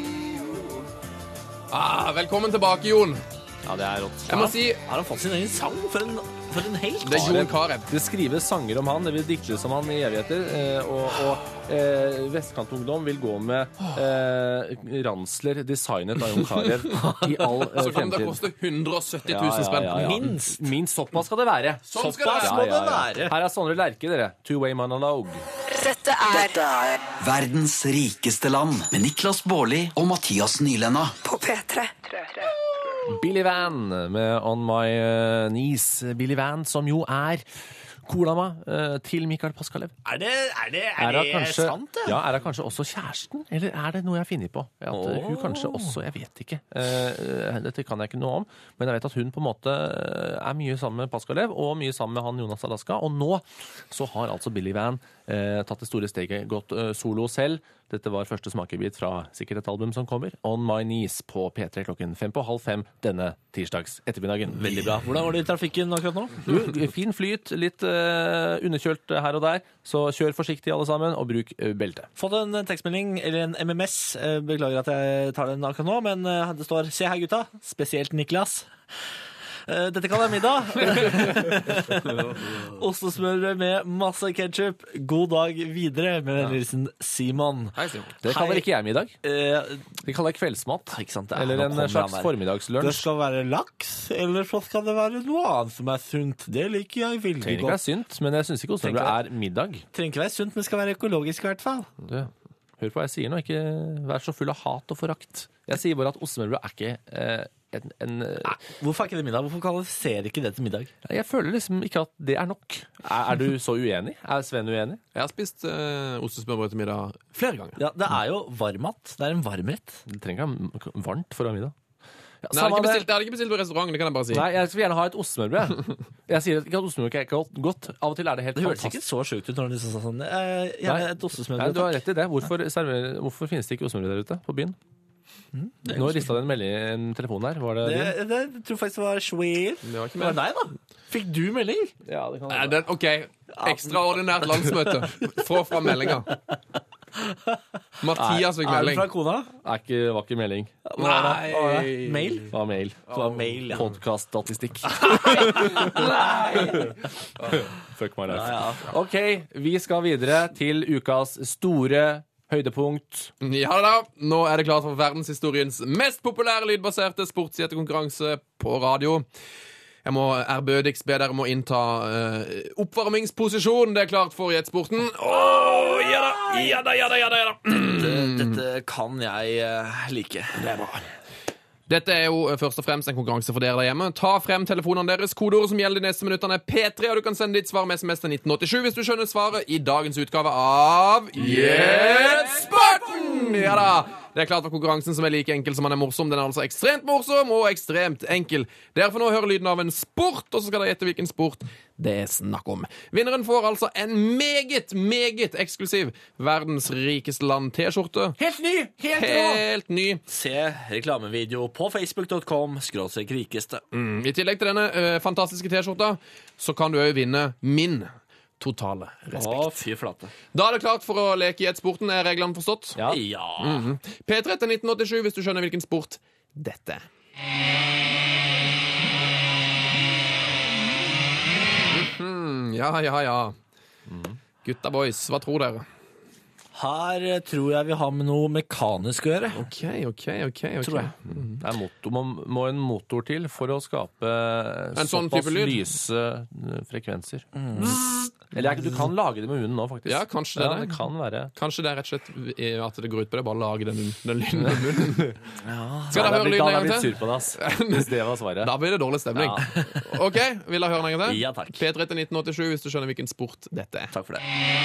Velkommen tilbake, Jon. Ja, det er rått. Jeg må si, har han fått sin egen sang? For en helt. Det er Jon Carew. Det skrives sanger om han, det vil diktes om han i evigheter, og Vestkantungdom vil gå med ransler designet av Jon Carew i all så kan det fremtid. koste 170 000 spenn. Minst såpass skal det være. Sånn skal det må det være. Her er Sondre Lerche, dere. Two-way monologue. Dette er Verdens rikeste land med Niklas Baarli og Mathias Nylenda. på P3. Billy Van med On My Knees. Billy Van, som jo er kodama til Mikael Paskalev. Er det sant, det? Ja, er det kanskje også kjæresten? Eller er det noe jeg finner på? At hun kanskje også, jeg vet ikke. Dette kan jeg ikke noe om, men jeg vet at hun på en måte er mye sammen med Paskalev, og mye sammen med han Jonas Alaska, og nå så har altså Billy Van tatt det store steget, gått solo selv. Dette var første smakebit fra sikkert et album som kommer. On My Knees på P3 klokken 5:30 denne tirsdags ettermiddagen. Veldig bra. Hvordan var det i trafikken akkurat nå? Du, fin flyt, litt underkjølt her og der, så kjør forsiktig alle sammen, og bruk belte. Fått en tekstmelding, eller en MMS. Beklager at jeg tar den akkurat nå, men det står: se her, gutta. Spesielt Niklas. Dette kan være middag. Ostesmørbrød med masse ketchup. God dag videre med vennligsen Simon. Hei, Simon. Det kaller ikke jeg middag. Vi kaller det kveldsmat. Ikke sant? Eller en slags formiddagslunsj. Det skal være laks, eller så skal det være noe annet som er sunt. Det liker jeg veldig Trenger ikke være sunt, men jeg synes ikke ostesmørbrød er middag. Trenger ikke være sunt, men skal være økologisk i hvert fall. Hør på hva jeg sier nå, ikke vær så full av hat og forakt. Jeg sier bare at ostesmørbrød er ikke Hvorfor er ikke det middag? Hvorfor kvalifiserer ikke det til middag? Jeg føler liksom ikke at det er nok. Er du så uenig? Er Sven uenig? Jeg har spist ostesmørbrød til middag flere ganger. Ja, det er jo varmmat. Det er en varmrett. Du trenger ikke ha varmt for å ha middag. Ja, Nei, jeg hadde ikke bestilt på restaurant, det kan jeg bare si. Nei, jeg vil gjerne ha et ostesmørbrød. Jeg sier ikke at ostesmørbrød ikke er godt. Av og til er det helt fantastisk. Det hørtes ikke så sjukt ut når du sa sånn. Gjerne et ostesmørbrød. Nei, du har rett i det. Hvorfor finnes det ikke ostesmørbrød der ute på byen? Nå ristet det en telefon der. Var det din? Jeg tror faktisk det var Schweel. Det var ikke mer. Nei da. Fikk du melding? Ja, det kan være. Ok, ekstraordinært landsmøte. Få fra meldinga. Mathias fikk melding. Er det fra kona? Var ikke melding. Nei. Mail? Det var mail. Ja. Podcast-statistikk. Nei. Fuck my life. Ja. Ok, vi skal videre til ukas store høydepunkt. Ja da, nå er det klart for verdenshistoriens mest populære lydbaserte sportsgjettekonkurranse på radio. Jeg må ærbødigst be dere om å innta oppvarmingsposisjon. Det er klart for gjettsporten. Ja da. Dette kan jeg like. Det er bra. Dette er jo først og fremst en konkurranse for dere der hjemme. Ta frem telefonene deres. Kodeordet som gjelder de neste minutterne er P3, og du kan sende ditt svar med SMS til 1987 hvis du skjønner svaret i dagens utgave av Gjettsporten! Ja da! Det er klart for konkurransen som er like enkel som den er morsom. Den er altså ekstremt morsom og ekstremt enkel. Dere får nå høre lyden av en sport, og så skal dere gjette hvilken sport det er snakk om. Vinneren får altså en meget, meget eksklusiv verdens rikeste land T-skjorte. Helt ny! Helt ny. Se reklamevideo på facebook.com/rikeste. I tillegg til denne fantastiske T-skjorta, så kan du jo vinne min totale respekt. Fy flate. Da er det klart for å leke i gjettsporten. Er reglene forstått? Ja. P3 til 1987 hvis du skjønner hvilken sport dette er. Ja. Gutta boys, hva tror dere? Her tror jeg vi har med noe mekanisk å gjøre. Ok. Tror jeg. Det er må en motor til for å skape sånn såpass type lyd. lyse frekvenser. Eller du kan lage det med munnen nå, faktisk. Ja, kanskje det er det. Det kan være. Kanskje det er rett og slett at det går ut på det, bare lage den lyden med munnen. Skal dere høre lyden en Da er gang vi til? sur på det, ass. Hvis det var svaret. Da blir det dårlig stemning. Ok, vil dere høre den en gang til? Ja, takk. P3 til 1987 hvis du skjønner hvilken sport dette er. Takk for det.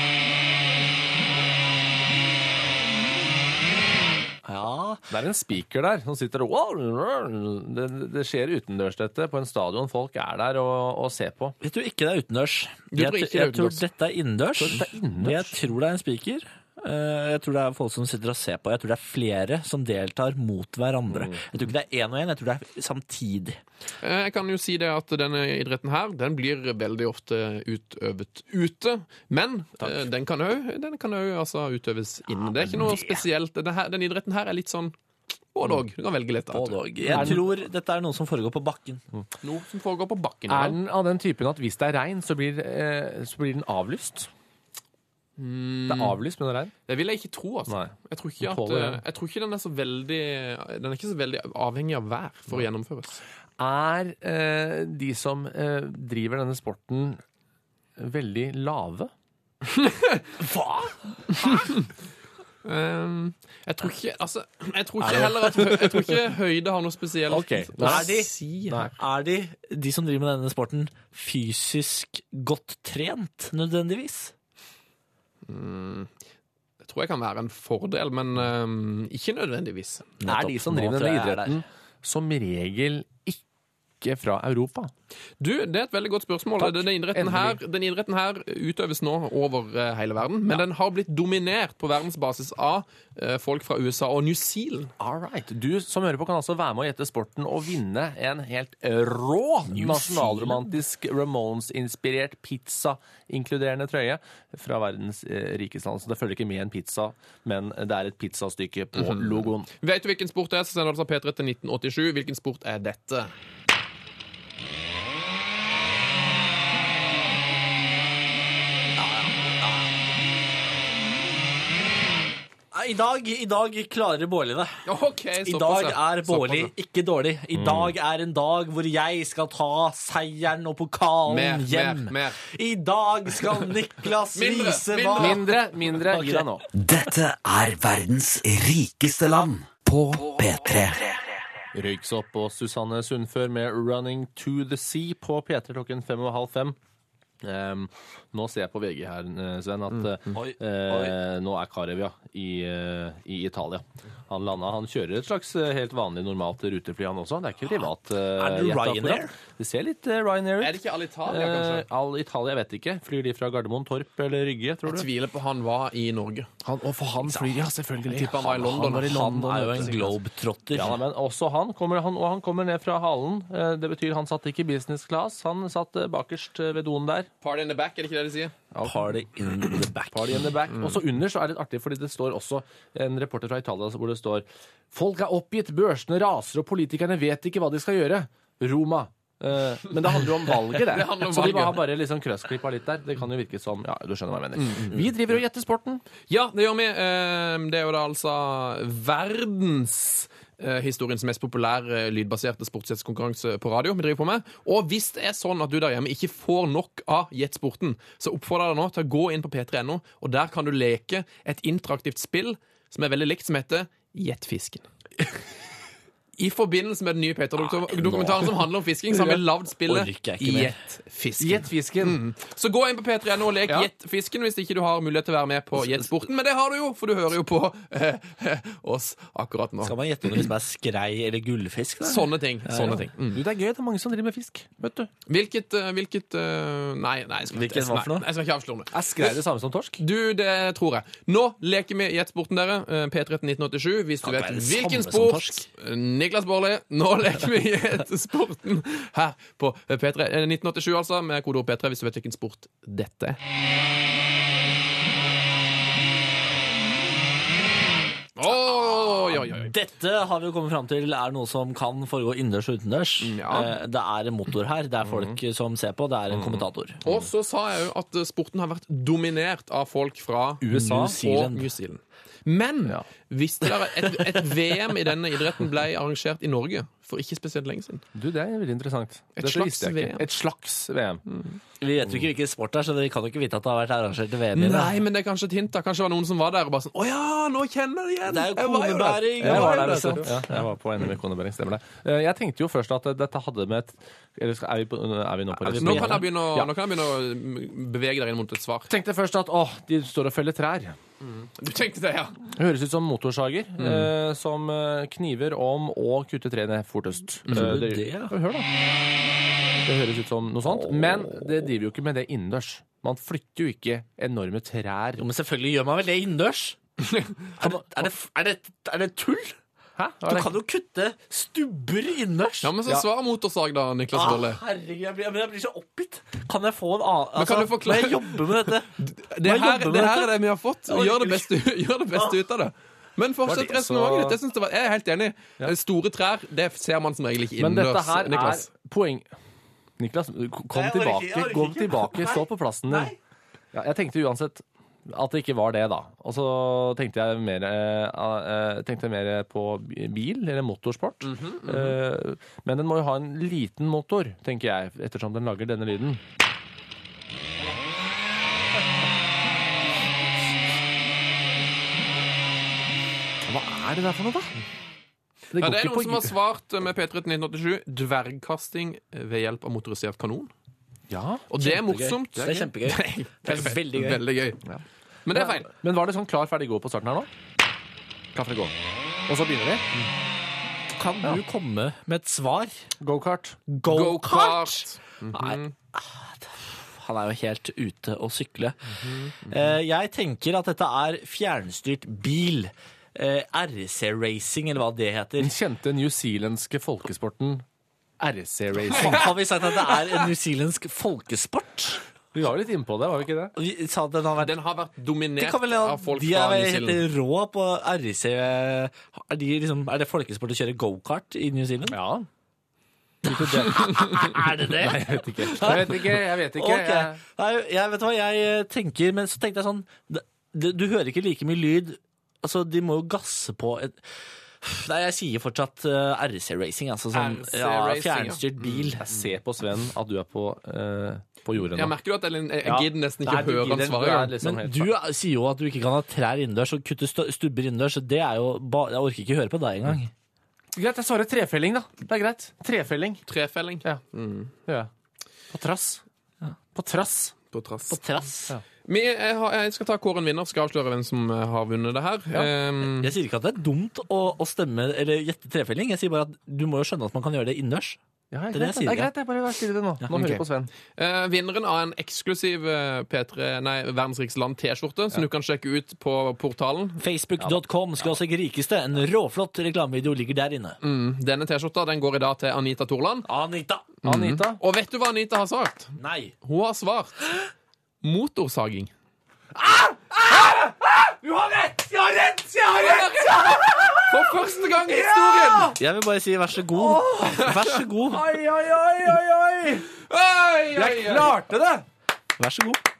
Ja. Det er en speaker der som sitter og det skjer utendørs dette på en stadion. Folk er der og ser på. Jeg tror ikke det er utendørs. Jeg tror dette er innendørs. Jeg tror det er en speaker. Jeg tror det er folk som sitter og ser på. Jeg tror det er flere som deltar mot hverandre. Jeg tror ikke det er én og én, jeg tror det er samtidig. Jeg kan jo si det at denne idretten her, den blir veldig ofte utøvet ute. Men den kan jo altså utøves inne. Det er ikke noe spesielt. Den idretten her er litt sånn både og. Du kan velge litt. Jeg tror dette er noe som foregår på bakken. Noe som foregår på bakken. Er den av den typen at hvis det er regn, så blir den avlyst? Det er avlyst med regn? Det vil jeg ikke tro, altså. Jeg tror ikke den er så veldig Den er ikke så veldig avhengig av vær for å gjennomføres. Er de som driver denne sporten veldig lave? Hva? Jeg tror ikke høyde har noe spesielt Er de som driver med denne sporten fysisk godt trent nødvendigvis? Det tror jeg kan være en fordel, men ikke nødvendigvis. Er de som driver denne idretten som regel ikke fra Europa? Du, det er et veldig godt spørsmål. Den idretten her utøves nå over hele verden, men den har blitt dominert på verdensbasis av folk fra USA og New Zealand. All right. Du som hører på kan altså være med å gjette sporten og vinne en helt rå nasjonalromantisk Ramones-inspirert pizza-inkluderende trøye fra verdens rikeste land. Så det følger ikke med en pizza, men det er et pizzastykke på logoen. Vet du hvilken sport det er, så sender du altså P3 til 1987. Hvilken sport er dette? I dag klarer Bårli det. Ok, I dag er Bårli ikke dårlig. I dag er en dag hvor jeg skal ta seieren og pokalen hjem. Mer. I dag skal Niklas vise hva Mindre. Gi deg nå. Dette er verdens rikeste land på P3. Røyksopp og Susanne Sundfør med Running to the Sea på P3 klokken 5:30. Nå ser jeg på VG her, Sven, at nå er Karevia i Italia. Han kjører et slags helt vanlig, normalt rutefly, han også. Det er ikke privat. Er det Ryanair? Det ser litt Ryanair ut. Er det ikke Alitalia, kanskje? Alitalia, jeg vet ikke. Flyr de fra Gardermoen, Torp eller Rygge, tror du? Jeg tviler på han var i Norge. Han flyr, ja, selvfølgelig. Tipper han var i London. Han er jo en globetrotter. Ja, men også han kommer ned fra halen. Det betyr han satt ikke i business class. Han satt bakerst ved doen der. Party in the back, er det ikke det de sier? Party in the back. Party in the back. Og så under så er det artig, fordi det står også en reporter fra Italia hvor det står: folk er oppgitt, børsene raser, og politikerne vet ikke hva de skal gjøre. Roma. Men det handler jo om valget, det. Så de har bare liksom krøssklippa litt der. Det kan jo virke som, ja, du skjønner hva jeg mener. Vi driver og gjetter sporten. Ja, det gjør vi. Det er jo da altså verdenshistoriens mest populære lydbaserte sportskonkurranse på radio vi driver på med. Og hvis det er sånn at du der hjemme ikke får nok av Gjettsporten, så oppfordrer jeg deg nå til å gå inn på p3.no, og der kan du leke et interaktivt spill som er veldig likt, som heter Gjettfisken. I forbindelse med den nye Peter-dokumentaren som handler om fisking, så har vi lavd spillet Gjettfisken. Så gå inn på P3 og lek Gjettfisken hvis ikke du har mulighet til å være med på Gjettsporten. Men det har du jo, for du hører jo på oss akkurat nå. Skal man gjette noe som er skrei eller gullfisk? Da? Sånne ting. Det er gøy, det er mange som driver med fisk, vet du. Hvilket Nei, jeg skal ikke avslå det. Er skrei det samme som torsk? Du, det tror jeg. Nå leker vi Gjettsporten, dere. P13 1987. Hvis du vet hvilken sport Niklas Bårli, nå leker vi Gjettsporten her på P3 1987, altså, med kodeord P3 hvis du vet hvilken sport dette er. Dette har vi jo kommet fram til er noe som kan foregå innendørs og utendørs. Det er en motor her, det er folk som ser på, det er en kommentator. Og så sa jeg jo at sporten har vært dominert av folk fra USA og New Zealand. Men visste dere et VM i denne idretten ble arrangert i Norge for ikke spesielt lenge siden? Du, det er veldig interessant. Et slags VM. Et slags VM. Vi vet jo ikke hvilken sport det er, så vi kan jo ikke vite at det har vært arrangert i VM i det. Nei, men det er kanskje et hint da. Kanskje det var noen som var der og bare sånn, åja, nå kjenner jeg det igjen. Det er jo konebæring. Jeg var der også. Jeg var på NM i konebæring, stemmer det. Jeg tenkte jo først at dette hadde med et... Er vi nå på det? Nå kan jeg begynne å bevege deg inn mot et svar. Tenkte først at, de står og feller trær. Du tenkte det, ja. Det høres ut som motorsager som kniver om å kutte trærne fortest. Hør da. Det høres ut som noe sånt, men det driver jo ikke med det innendørs. Man flytter jo ikke enorme trær. Jo, men selvfølgelig gjør man vel det innendørs. Er det tull? Hæ? Du kan jo kutte stubber innendørs. Ja, men så svar motorsag da, Niklas Bårli. Herregud, jeg blir så oppgitt. Kan jeg få en annen... Men kan du forklare? Jeg jobber med dette. Det her er det vi har fått. Gjør det beste ut av det. Men fortsett resten av dagen. Jeg er helt enig. Store trær, det ser man som regel ikke innendørs. Men dette her er poeng. Niklas, kom tilbake, stå på plassen din. Ja, jeg tenkte uansett at det ikke var det, da. Og så tenkte jeg mer på bil, eller motorsport. Men den må jo ha en liten motor, tenker jeg, ettersom den lager denne lyden. Hva er det der for noe, da? Det er noen som har svart med P13 1987 dvergkasting ved hjelp av motorisert kanon. Ja, og det er morsomt. Det er kjempegøy. Det er veldig gøy. Ja. Men det er feil. Men var det sånn klar, ferdig, gå på starten her nå? Klar, ferdig, gå. Og så begynner vi. Kan du komme med et svar? Go-kart. Go-kart? Nei, han er jo helt ute å sykle. Jeg tenker at dette er fjernstyrt bil. RC-racing, eller hva det heter. Den kjente newzealandske folkesporten RC-racing. Har vi sagt at det er en newzealandsk folkesport? Vi var litt inne på det, var vi ikke det? Vi sa at den har vært dominert av folk fra New Zealand. De er helt rå på RC. Er det folkesport å kjøre go-kart i New Zealand? Ja. Er det det? Nei, jeg vet ikke. Okay. Nei, jeg vet hva jeg tenker, men så tenkte jeg sånn, du hører ikke like mye lyd altså, de må jo gasse på et... Nei, jeg sier fortsatt RC Racing, altså sånn fjernstyrt bil. Jeg ser på Sven at du på jorden nå. Jeg merker jo at jeg gidder nesten ikke å høre ansvaret. Men du sier jo at du ikke kan ha trær innendørs og kutte stubber innendørs, så det jo jeg orker ikke høre på deg engang. Greit, jeg svarer trefelling da. Det greit. Trefelling. Ja. Ja. På trass. På trass. Ja. Jeg skal ta kåren vinner, skal avsløre hvem som har vunnet det her. Ja. Jeg sier ikke at det dumt å stemme eller gjette trefelling. Jeg sier bare at du må jo skjønne at man kan gjøre det innendørs. Ja, det er greit, jeg bare stiller det nå. Nå hører jeg på Sven. Vinneren av en eksklusiv Verdens rikeste land t-skjorte, som du kan sjekke ut på portalen. Facebook.com skal også ikke rikeste. En råflott reklamevideo ligger der inne. Denne t-skjorta den går i dag til Anita Torland. Anita. Og vet du hva Anita har sagt? Nei. Hun har svart motorsaging. Du har rett! Jeg har rett! For første gang i historien! Jeg vil bare si vær så god. Vær så god. Oi! Jeg klarte det! Vær så god.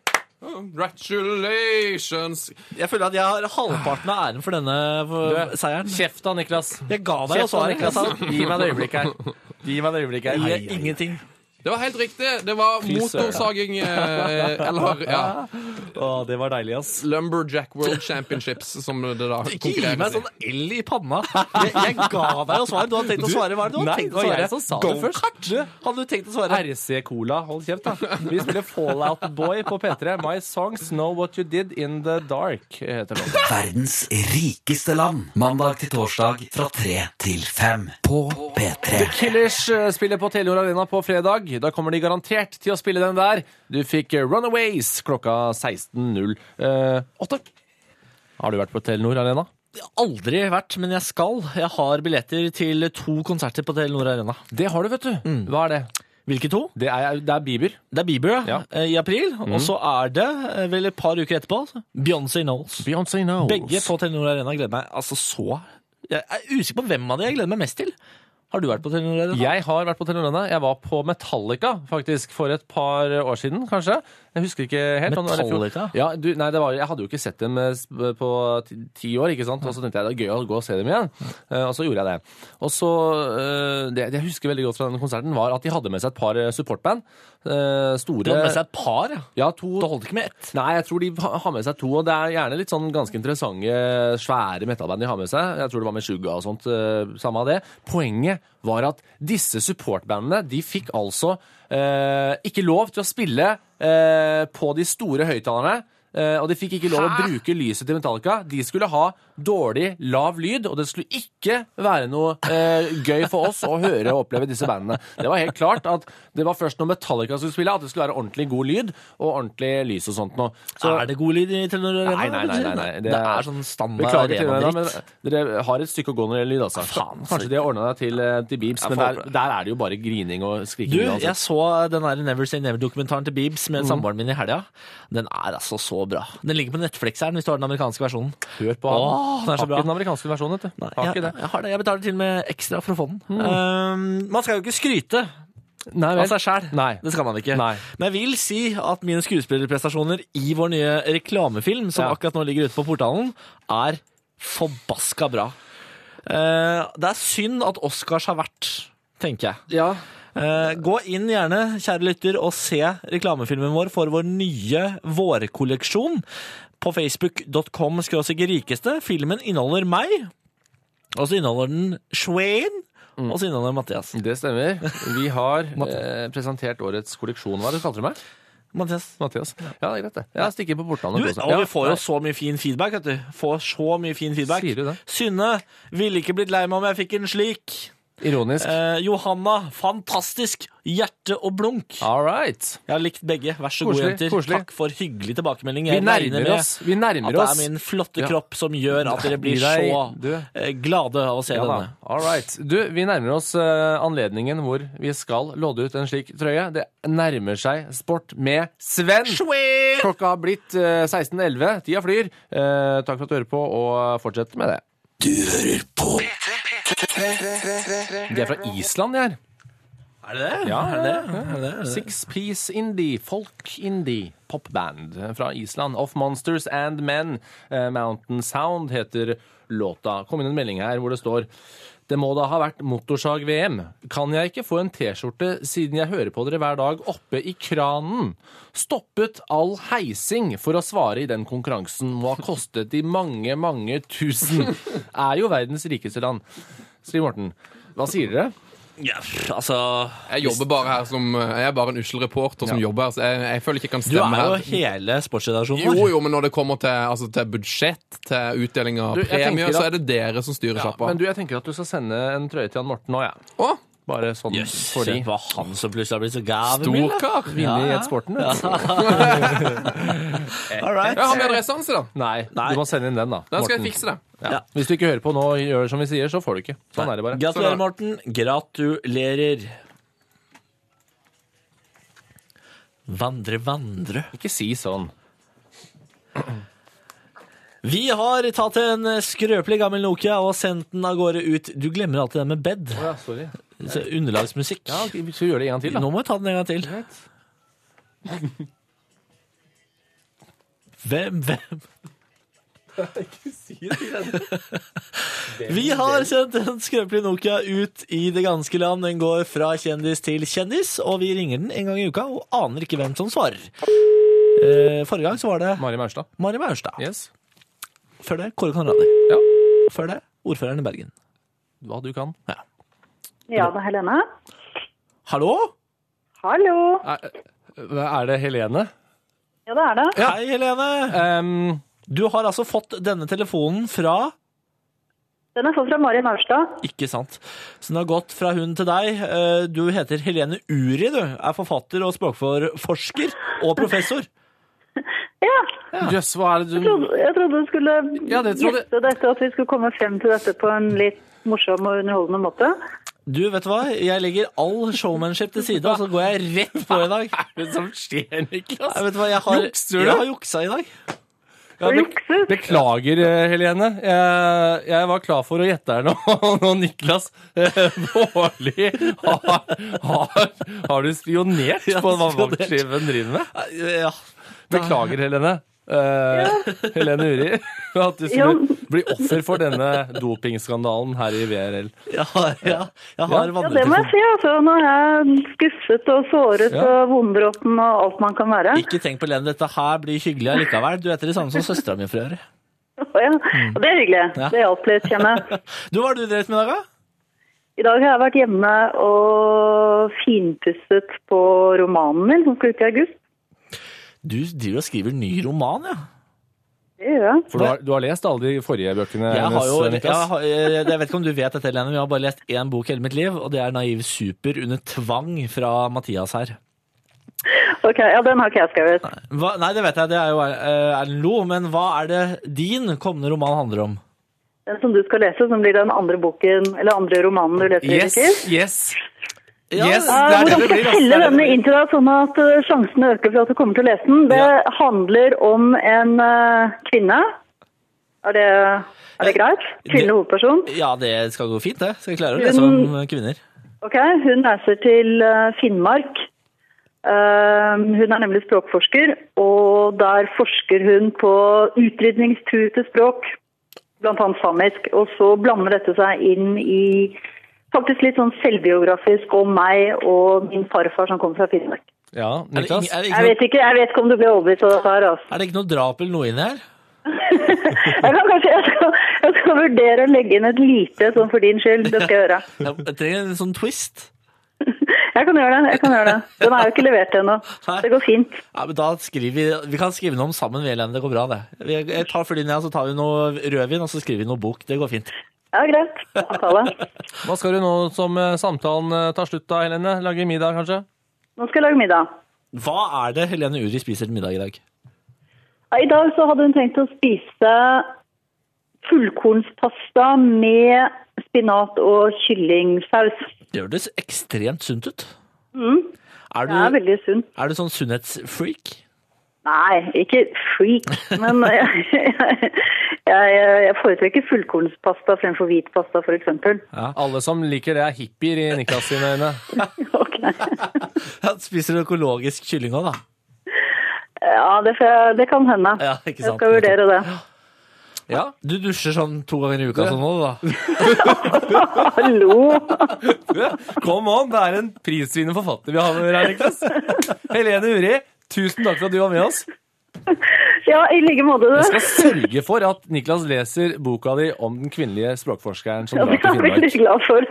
Congratulations! Jeg føler at jeg har halvparten av æren for denne seieren. Kjeft da, Niklas. Jeg ga deg jo svaret, Niklas. Gi meg et øyeblikk her. Jeg gir ingenting. Det var helt riktig. Det var motorsaging eller, ja. Det var deilig, ass. Lumberjack World Championships, som det da konkurreres i. Ikke gi meg sånn L i panna. Jeg ga deg å svare. Du hadde tenkt å svare. Hva er det du hadde tenkt å svare? Nei, jeg som sa det først. Hadde du tenkt å svare? RC Cola, hold kjeft da. Vi spiller Fallout Boy på P3. My Songs Know What You Did in the Dark, heter det. Verdens rikeste land. Mandag til torsdag fra 3 til 5 på P3. The Killers spiller på Telenor Arena på fredag. Da kommer de garantert til å spille den der. Du fikk Runaways klokka 16:08. Har du vært på Telenor Arena? Aldri vært, men jeg skal. Jeg har billetter til 2 konserter på Telenor Arena. Det har du, vet du. Hva er det? Hvilke 2? Det er Bieber. Det er Bieber, ja. I april. Og så er det vel et par uker etterpå Beyoncé Knowles. Begge på Telenor Arena. Gleder meg altså så. Jeg er usikker på hvem av de jeg gleder meg mest til. Har du vært på Telenor Arena? Jeg har vært på Telenor Arena. Jeg var på Metallica faktisk for et par år siden, kanskje. Jeg husker ikke helt. Metallica? Ja, jeg hadde jo ikke sett dem på 10 år, ikke sant? Og så tenkte jeg det er gøy å gå og se dem igjen. Og så gjorde jeg det. Og så, det jeg husker veldig godt fra denne konserten var at de hadde med seg et par supportband. Store... De hadde med seg et par, ja? Ja, 2. Det holdt ikke med 1? Nei, jeg tror de har med seg 2, og det er gjerne litt sånn ganske interessante, svære metalband de har med seg. Jeg tror det var med Suga og sånt, samme av det. Poenget var at disse supportbandene, de fikk altså ikke lov til å spille på de store høyttalerne, og de fikk ikke lov å bruke lyset til Metallica. De skulle ha dårlig, lav lyd, og det skulle ikke være noe gøy for oss å høre og oppleve disse bandene. Det var helt klart at det var først når Metallica skulle spille, at det skulle være ordentlig god lyd og ordentlig lys og sånt nå. Så, er det god lyd i Telenor Arena? Nei. Det er sånn standard Beklager, dere har et stykke å gå når det gjelder lyd, altså. Kanskje de har ordnet deg til Biebs, men der er det jo bare grining og skriking. Du, jeg så den der Never Say Never-dokumentaren til Biebs med samboeren min i helga. Den er altså så bra. Den ligger på Netflix her, hvis du har den amerikanske versjonen. Hør på den. Den er så bra. Har ikke den amerikanske versjonen, vet du. Jeg har det. Jeg betaler til med ekstra for å få den. Man skal jo ikke skryte av seg selv. Nei. Det skal man ikke. Nei. Men jeg vil si at mine skuespillerprestasjoner i vår nye reklamefilm, som akkurat nå ligger ute på portalen, er forbaska bra. Det er synd at Oscars har vært, tenker jeg. Ja. Gå inn gjerne, kjære lytter, og se reklamefilmen vår for vår nye vårkolleksjon på facebook.com/rikeste. Filmen inneholder meg, og så inneholder den Schwein, og så inneholder Mathias. Det stemmer. Vi har presentert årets kolleksjon. Hva kalte du meg? Mathias. Ja, det er greit det. Jeg stikker på portalen. Vi får jo så mye fin feedback, vet du. Sier du det? Synne, ville ikke blitt lei meg om jeg fikk en slik. Ironisk. Johanna, fantastisk. Hjerte og blunk. All right. Jeg har likt begge. Vær så god, jenter. Koselig. Takk for hyggelig tilbakemelding. Vi nærmer oss. At det er min flotte kropp som gjør at dere blir så glade av å se denne. All right. Du, vi nærmer oss anledningen hvor vi skal lodde ut en slik trøye. Det nærmer seg Sport med Sven. Klokka har blitt 16:11. Tida flyr. Takk for at du hører på, og fortsett med det. Du hører på De er fra Island, de her. Er det det? Ja, Er det? Six Piece Indie, folk indie, popband fra Island. Of Monsters and Men. Mountain Sound heter låta. Kom inn en melding her hvor det står: det må da ha vært motorsag-VM. Kan jeg ikke få en t-skjorte siden jeg hører på dere hver dag oppe i kranen? Stoppet all heising for å svare i den konkurransen må ha kostet de mange, mange tusen. Er jo verdens rikeste land. Skriv Morten, hva sier dere? Ja, altså... Jeg jobber bare her jeg er bare en ussel reporter som jobber her, så jeg føler ikke jeg kan stemme her. Du er jo hele sportsredaksjonen vår. Jo, men når det kommer til budsjett, til utdeling av premier, så er det dere som styrer sjappa. Men jeg tenker at du skal sende en trøye til Jan Morten nå, ja. Å? Bare sånn fordi... Det var han som plutselig har blitt så gavemild. Storkar! Vinner i et sporten, All right. Ja, har vi adresse hans da? Nei, du må sende inn den da. Den skal jeg fikse det. Ja. Hvis du ikke hører på nå og gjør det som vi sier, så får du ikke. Sånn er det bare. Gratulerer, Morten. Gratulerer. Vandre. Ikke si sånn. Vi har tatt en skrøpelig gammel Nokia og sendt den av gårde ut. Du glemmer alltid det med bed. Ja, sorry. Underlagsmusikk. Ja, vi skal gjøre det en gang til da. Nå må vi ta den en gang til. Hvem? Ikke si det igjen. Vi har sendt en skrøpelig Nokia ut i det ganske land. Den går fra kjendis til kjendis, og vi ringer den en gang i uka og aner ikke hvem som svarer. Forrige gang så var det Mari Maurstad. Yes. Før det, Kåre Conradi. Ja. Før det, ordføreren i Bergen. Hva du kan. Ja, det er Helene. Hallo? Hallo. Er det Helene? Ja, det er det. Ja. Hei, Helene. Du har altså fått denne telefonen fra... Den er fått fra Mari Maurstad. Ikke sant. Så den har gått fra hun til deg. Du heter Helene Uri, du. Er forfatter og språkforsker og professor. Ja. Jøss, hva er det du... Jeg trodde du skulle gjette dette, at vi skulle komme frem til dette på en litt morsom og underholdende måte. Du, vet du hva? Jeg legger all showmanship til side, og så går jeg rett på i dag. Hva er det som skjer, Niklas? Vet du hva? Jeg har juksa i dag. Ja, beklager, Helene. Jeg var klar for å gjette her nå. Nå, Niklas Baarli, har du spionert på hva valgskiven driver med? Ja. Beklager, Helene. Helene Uri, at du skulle bli offer for denne dopingskandalen her i VRL. Ja, jeg har vandret. Det må jeg si, altså. Nå er jeg skuffet og såret og vondbråten og alt man kan være. Ikke tenk på, Helene, dette her blir hyggelig allikevel. Du heter det samme som søstera mi for øvrig. Ja, og det er hyggelig. Det hjalp litt, kjenner jeg. Hva har du drevet med i dag, da? I dag har jeg vært hjemme og finpusset på romanen min, som skal ut i august. Du driver og skriver ny roman, ja? Det gjør jeg. For du har lest alle de forrige bøkene Niklas? Jeg vet ikke om du vet dette, Helene, men jeg har bare lest én bok hele mitt liv, og det er Naiv Super under tvang fra Mathias her. Ok, ja, den har ikke jeg skrevet. Nei, det vet jeg, det er jo Erlend Lo, men hva er det din kommende roman handler om? Den som du skal lese, som blir den andre boken, eller andre romanen du leser. Yes. Hvordan skal jeg selge denne inn til deg, sånn at sjansen øker for at du kommer til å lese den? Det handler om en kvinne. Er det greit? Kvinnelig hovedperson? Ja, det skal gå fint, det. Skal jeg klare å lese om kvinner. Ok, hun reiser til Finnmark. Hun er nemlig språkforsker, og der forsker hun på utrydningstruede språk, blant annet samisk, og så blander dette seg inn i faktisk litt sånn selvbiografisk om meg og min farfar som kommer fra Finnmark. Ja, Niklas? Jeg vet ikke om du blir overbevist av dette her, altså. Er det ikke noe drap eller noe inni her? Jeg skal vurdere å legge inn et lite sånn for din skyld, det skal jeg gjøre. Jeg trenger en sånn twist. Jeg kan gjøre det. Den er jo ikke levert ennå. Det går fint. Ja, men da skriver vi kan skrive noe om sammen, Helene. Det går bra, det. Jeg tar for din, så tar vi noe rødvin, og så skriver vi noe bok. Det går fint. Ja, greit. Hva skal du nå som samtalen tar slutt da, Helene? Lage middag, kanskje? Nå skal jeg lage middag. Hva er det Helene Uri spiser til middag i dag? Ja, i dag så hadde hun tenkt å spise fullkornspasta med spinat og kyllingsaus. Det høres ekstremt sunt ut. Det er veldig sunt. Er du sånn sunnhetsfreak? Nei, ikke freak, men jeg foretrekker fullkornspasta fremfor hvit pasta, for eksempel. Ja, alle som liker det hippier I Niklas sine øyne. Spiser du økologisk kylling også, da? Ja, det kan hende. Ja, ikke sant. Jeg skal vurdere det. Ja. Du dusjer sånn 2 ganger I uka sånn nå, da? Hallo! Kom on, det en prisvinner forfatter vi har med her, Niklas. Helene Uri, tusen takk for at du var med oss. Ja, I like måte det. Jeg skal sørge for at Niklas leser boka di om den kvinnelige språkforskeren som drar til Finnmark. Jeg veldig glad for.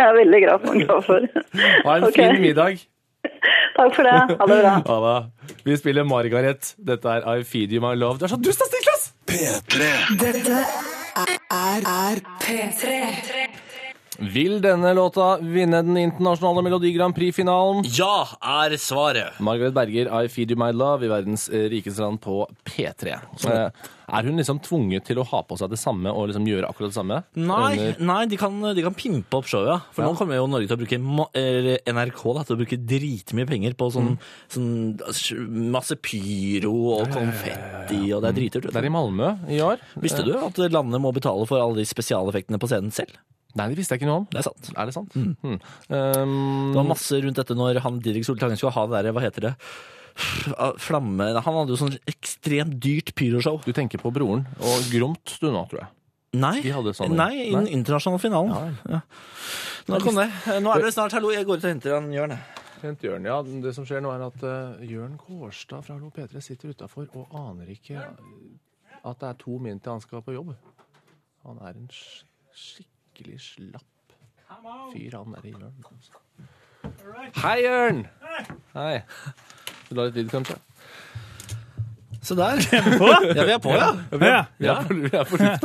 Ha en fin middag. Takk for det. Ha det bra. Ha det. Vi spiller Margaret. Dette I Feed You My Love. Du så dust, Niklas! P3. Dette er P3. Vil denne låta vinne den internasjonale Melodi Grand Prix-finalen? Ja, svaret. Margaret Berger, I Feed You My Love, I verdens rikeste land på P3. Hun liksom tvunget til å ha på seg det samme og liksom gjøre akkurat det samme? Nei, de kan pimpe opp showet, ja. For nå kommer jo Norge til å bruke, NRK da, til å bruke dritmye penger på sånn masse pyro og konfetti, og det dritdyrt. Det I Malmö I år. Visste du at landet må betale for alle de spesialeffektene på scenen selv? Nei, det visste jeg ikke noe om. Det sant. Det sant? Det var masse rundt dette når han Didrik Soltangen skulle ha det der, hva heter det? Flamme. Han hadde jo sånn ekstremt dyrt pyroshow. Du tenker på broren og Gromt du nå, tror jeg. Nei, I den internasjonale finalen. Ja. Nå kom det. Nå det snart, hallo, jeg går ut og henter han Jørn. Hent Jørn, ja. Det som skjer nå at Jørn Kårstad fra Hallo P3 sitter utenfor og aner ikke at det 2 min til han skal på jobb. Han en skikkelig slapp fyr, han I Jørn. Hei, Jørn! Hei. Du la litt lyd, kanskje? Så der. Vi på? Ja, vi på, ja. Vi på lufta.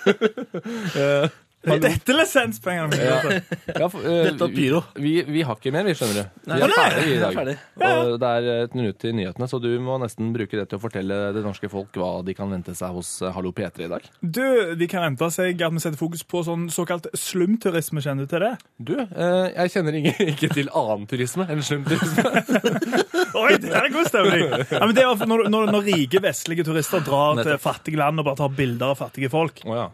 Dette lisenspengene mine. Dette pyro. Vi har ikke mer, vi skjønner du. Vi ferdig I dag. Og det 1 minutt til nyhetene, så du må nesten bruke det til å fortelle det norske folk hva de kan vente seg hos Hallo P3 I dag. Du, de kan vente seg at vi setter fokus på sånn såkalt slumturisme, kjenner du til det? Du, jeg kjenner ikke til annen turisme enn slumturisme. Oi, det god stemning. Ja, men det når rike vestlige turister drar til fattige land og bare tar bilder av fattige folk. Åja.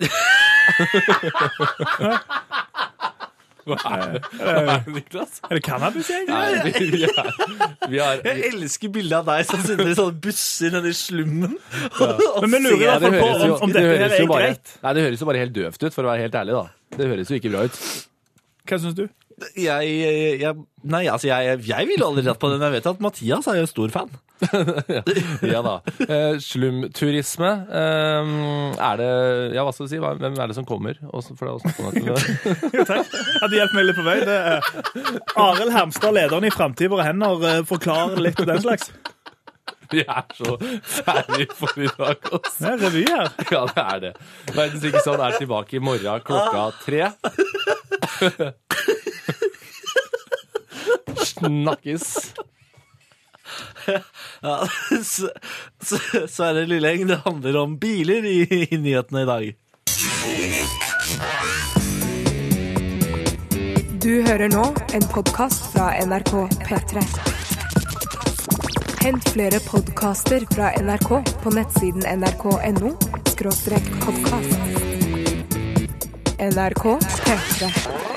Hva det, Niklas? Det cannabis, egentlig? Jeg elsker bildet av deg som sitter I sånne busser nede I slummen. Men vi lurer I hvert fall på om dette her greit. Nei, det høres jo bare helt døvt ut, for å være helt ærlig da. Det høres jo ikke bra ut. Hva synes du? Jeg vil aldri rett på den. Jeg vet at Mathias jo stor fan. Ja da. Slumturisme. Det, ja, hva skal du si? Hvem det som kommer? For det å snakke om det. Jo, takk. Hadde hjulpet meg litt på vei. Det Arild Hermstad, lederen I Fremtid Våre Hender, forklarer litt på den slags. Vi så ferdig for I dag også. Det revy her. Ja, det det. Verdens ikke sånn tilbake I morgen klokka 3. Snakkes. Ja, så det Lilleng, det handler om biler I nyhetene I dag. Du hører nå en podcast fra NRK P3. Hent flere podcaster fra NRK på nettsiden nrk.no/podcast. NRK P3.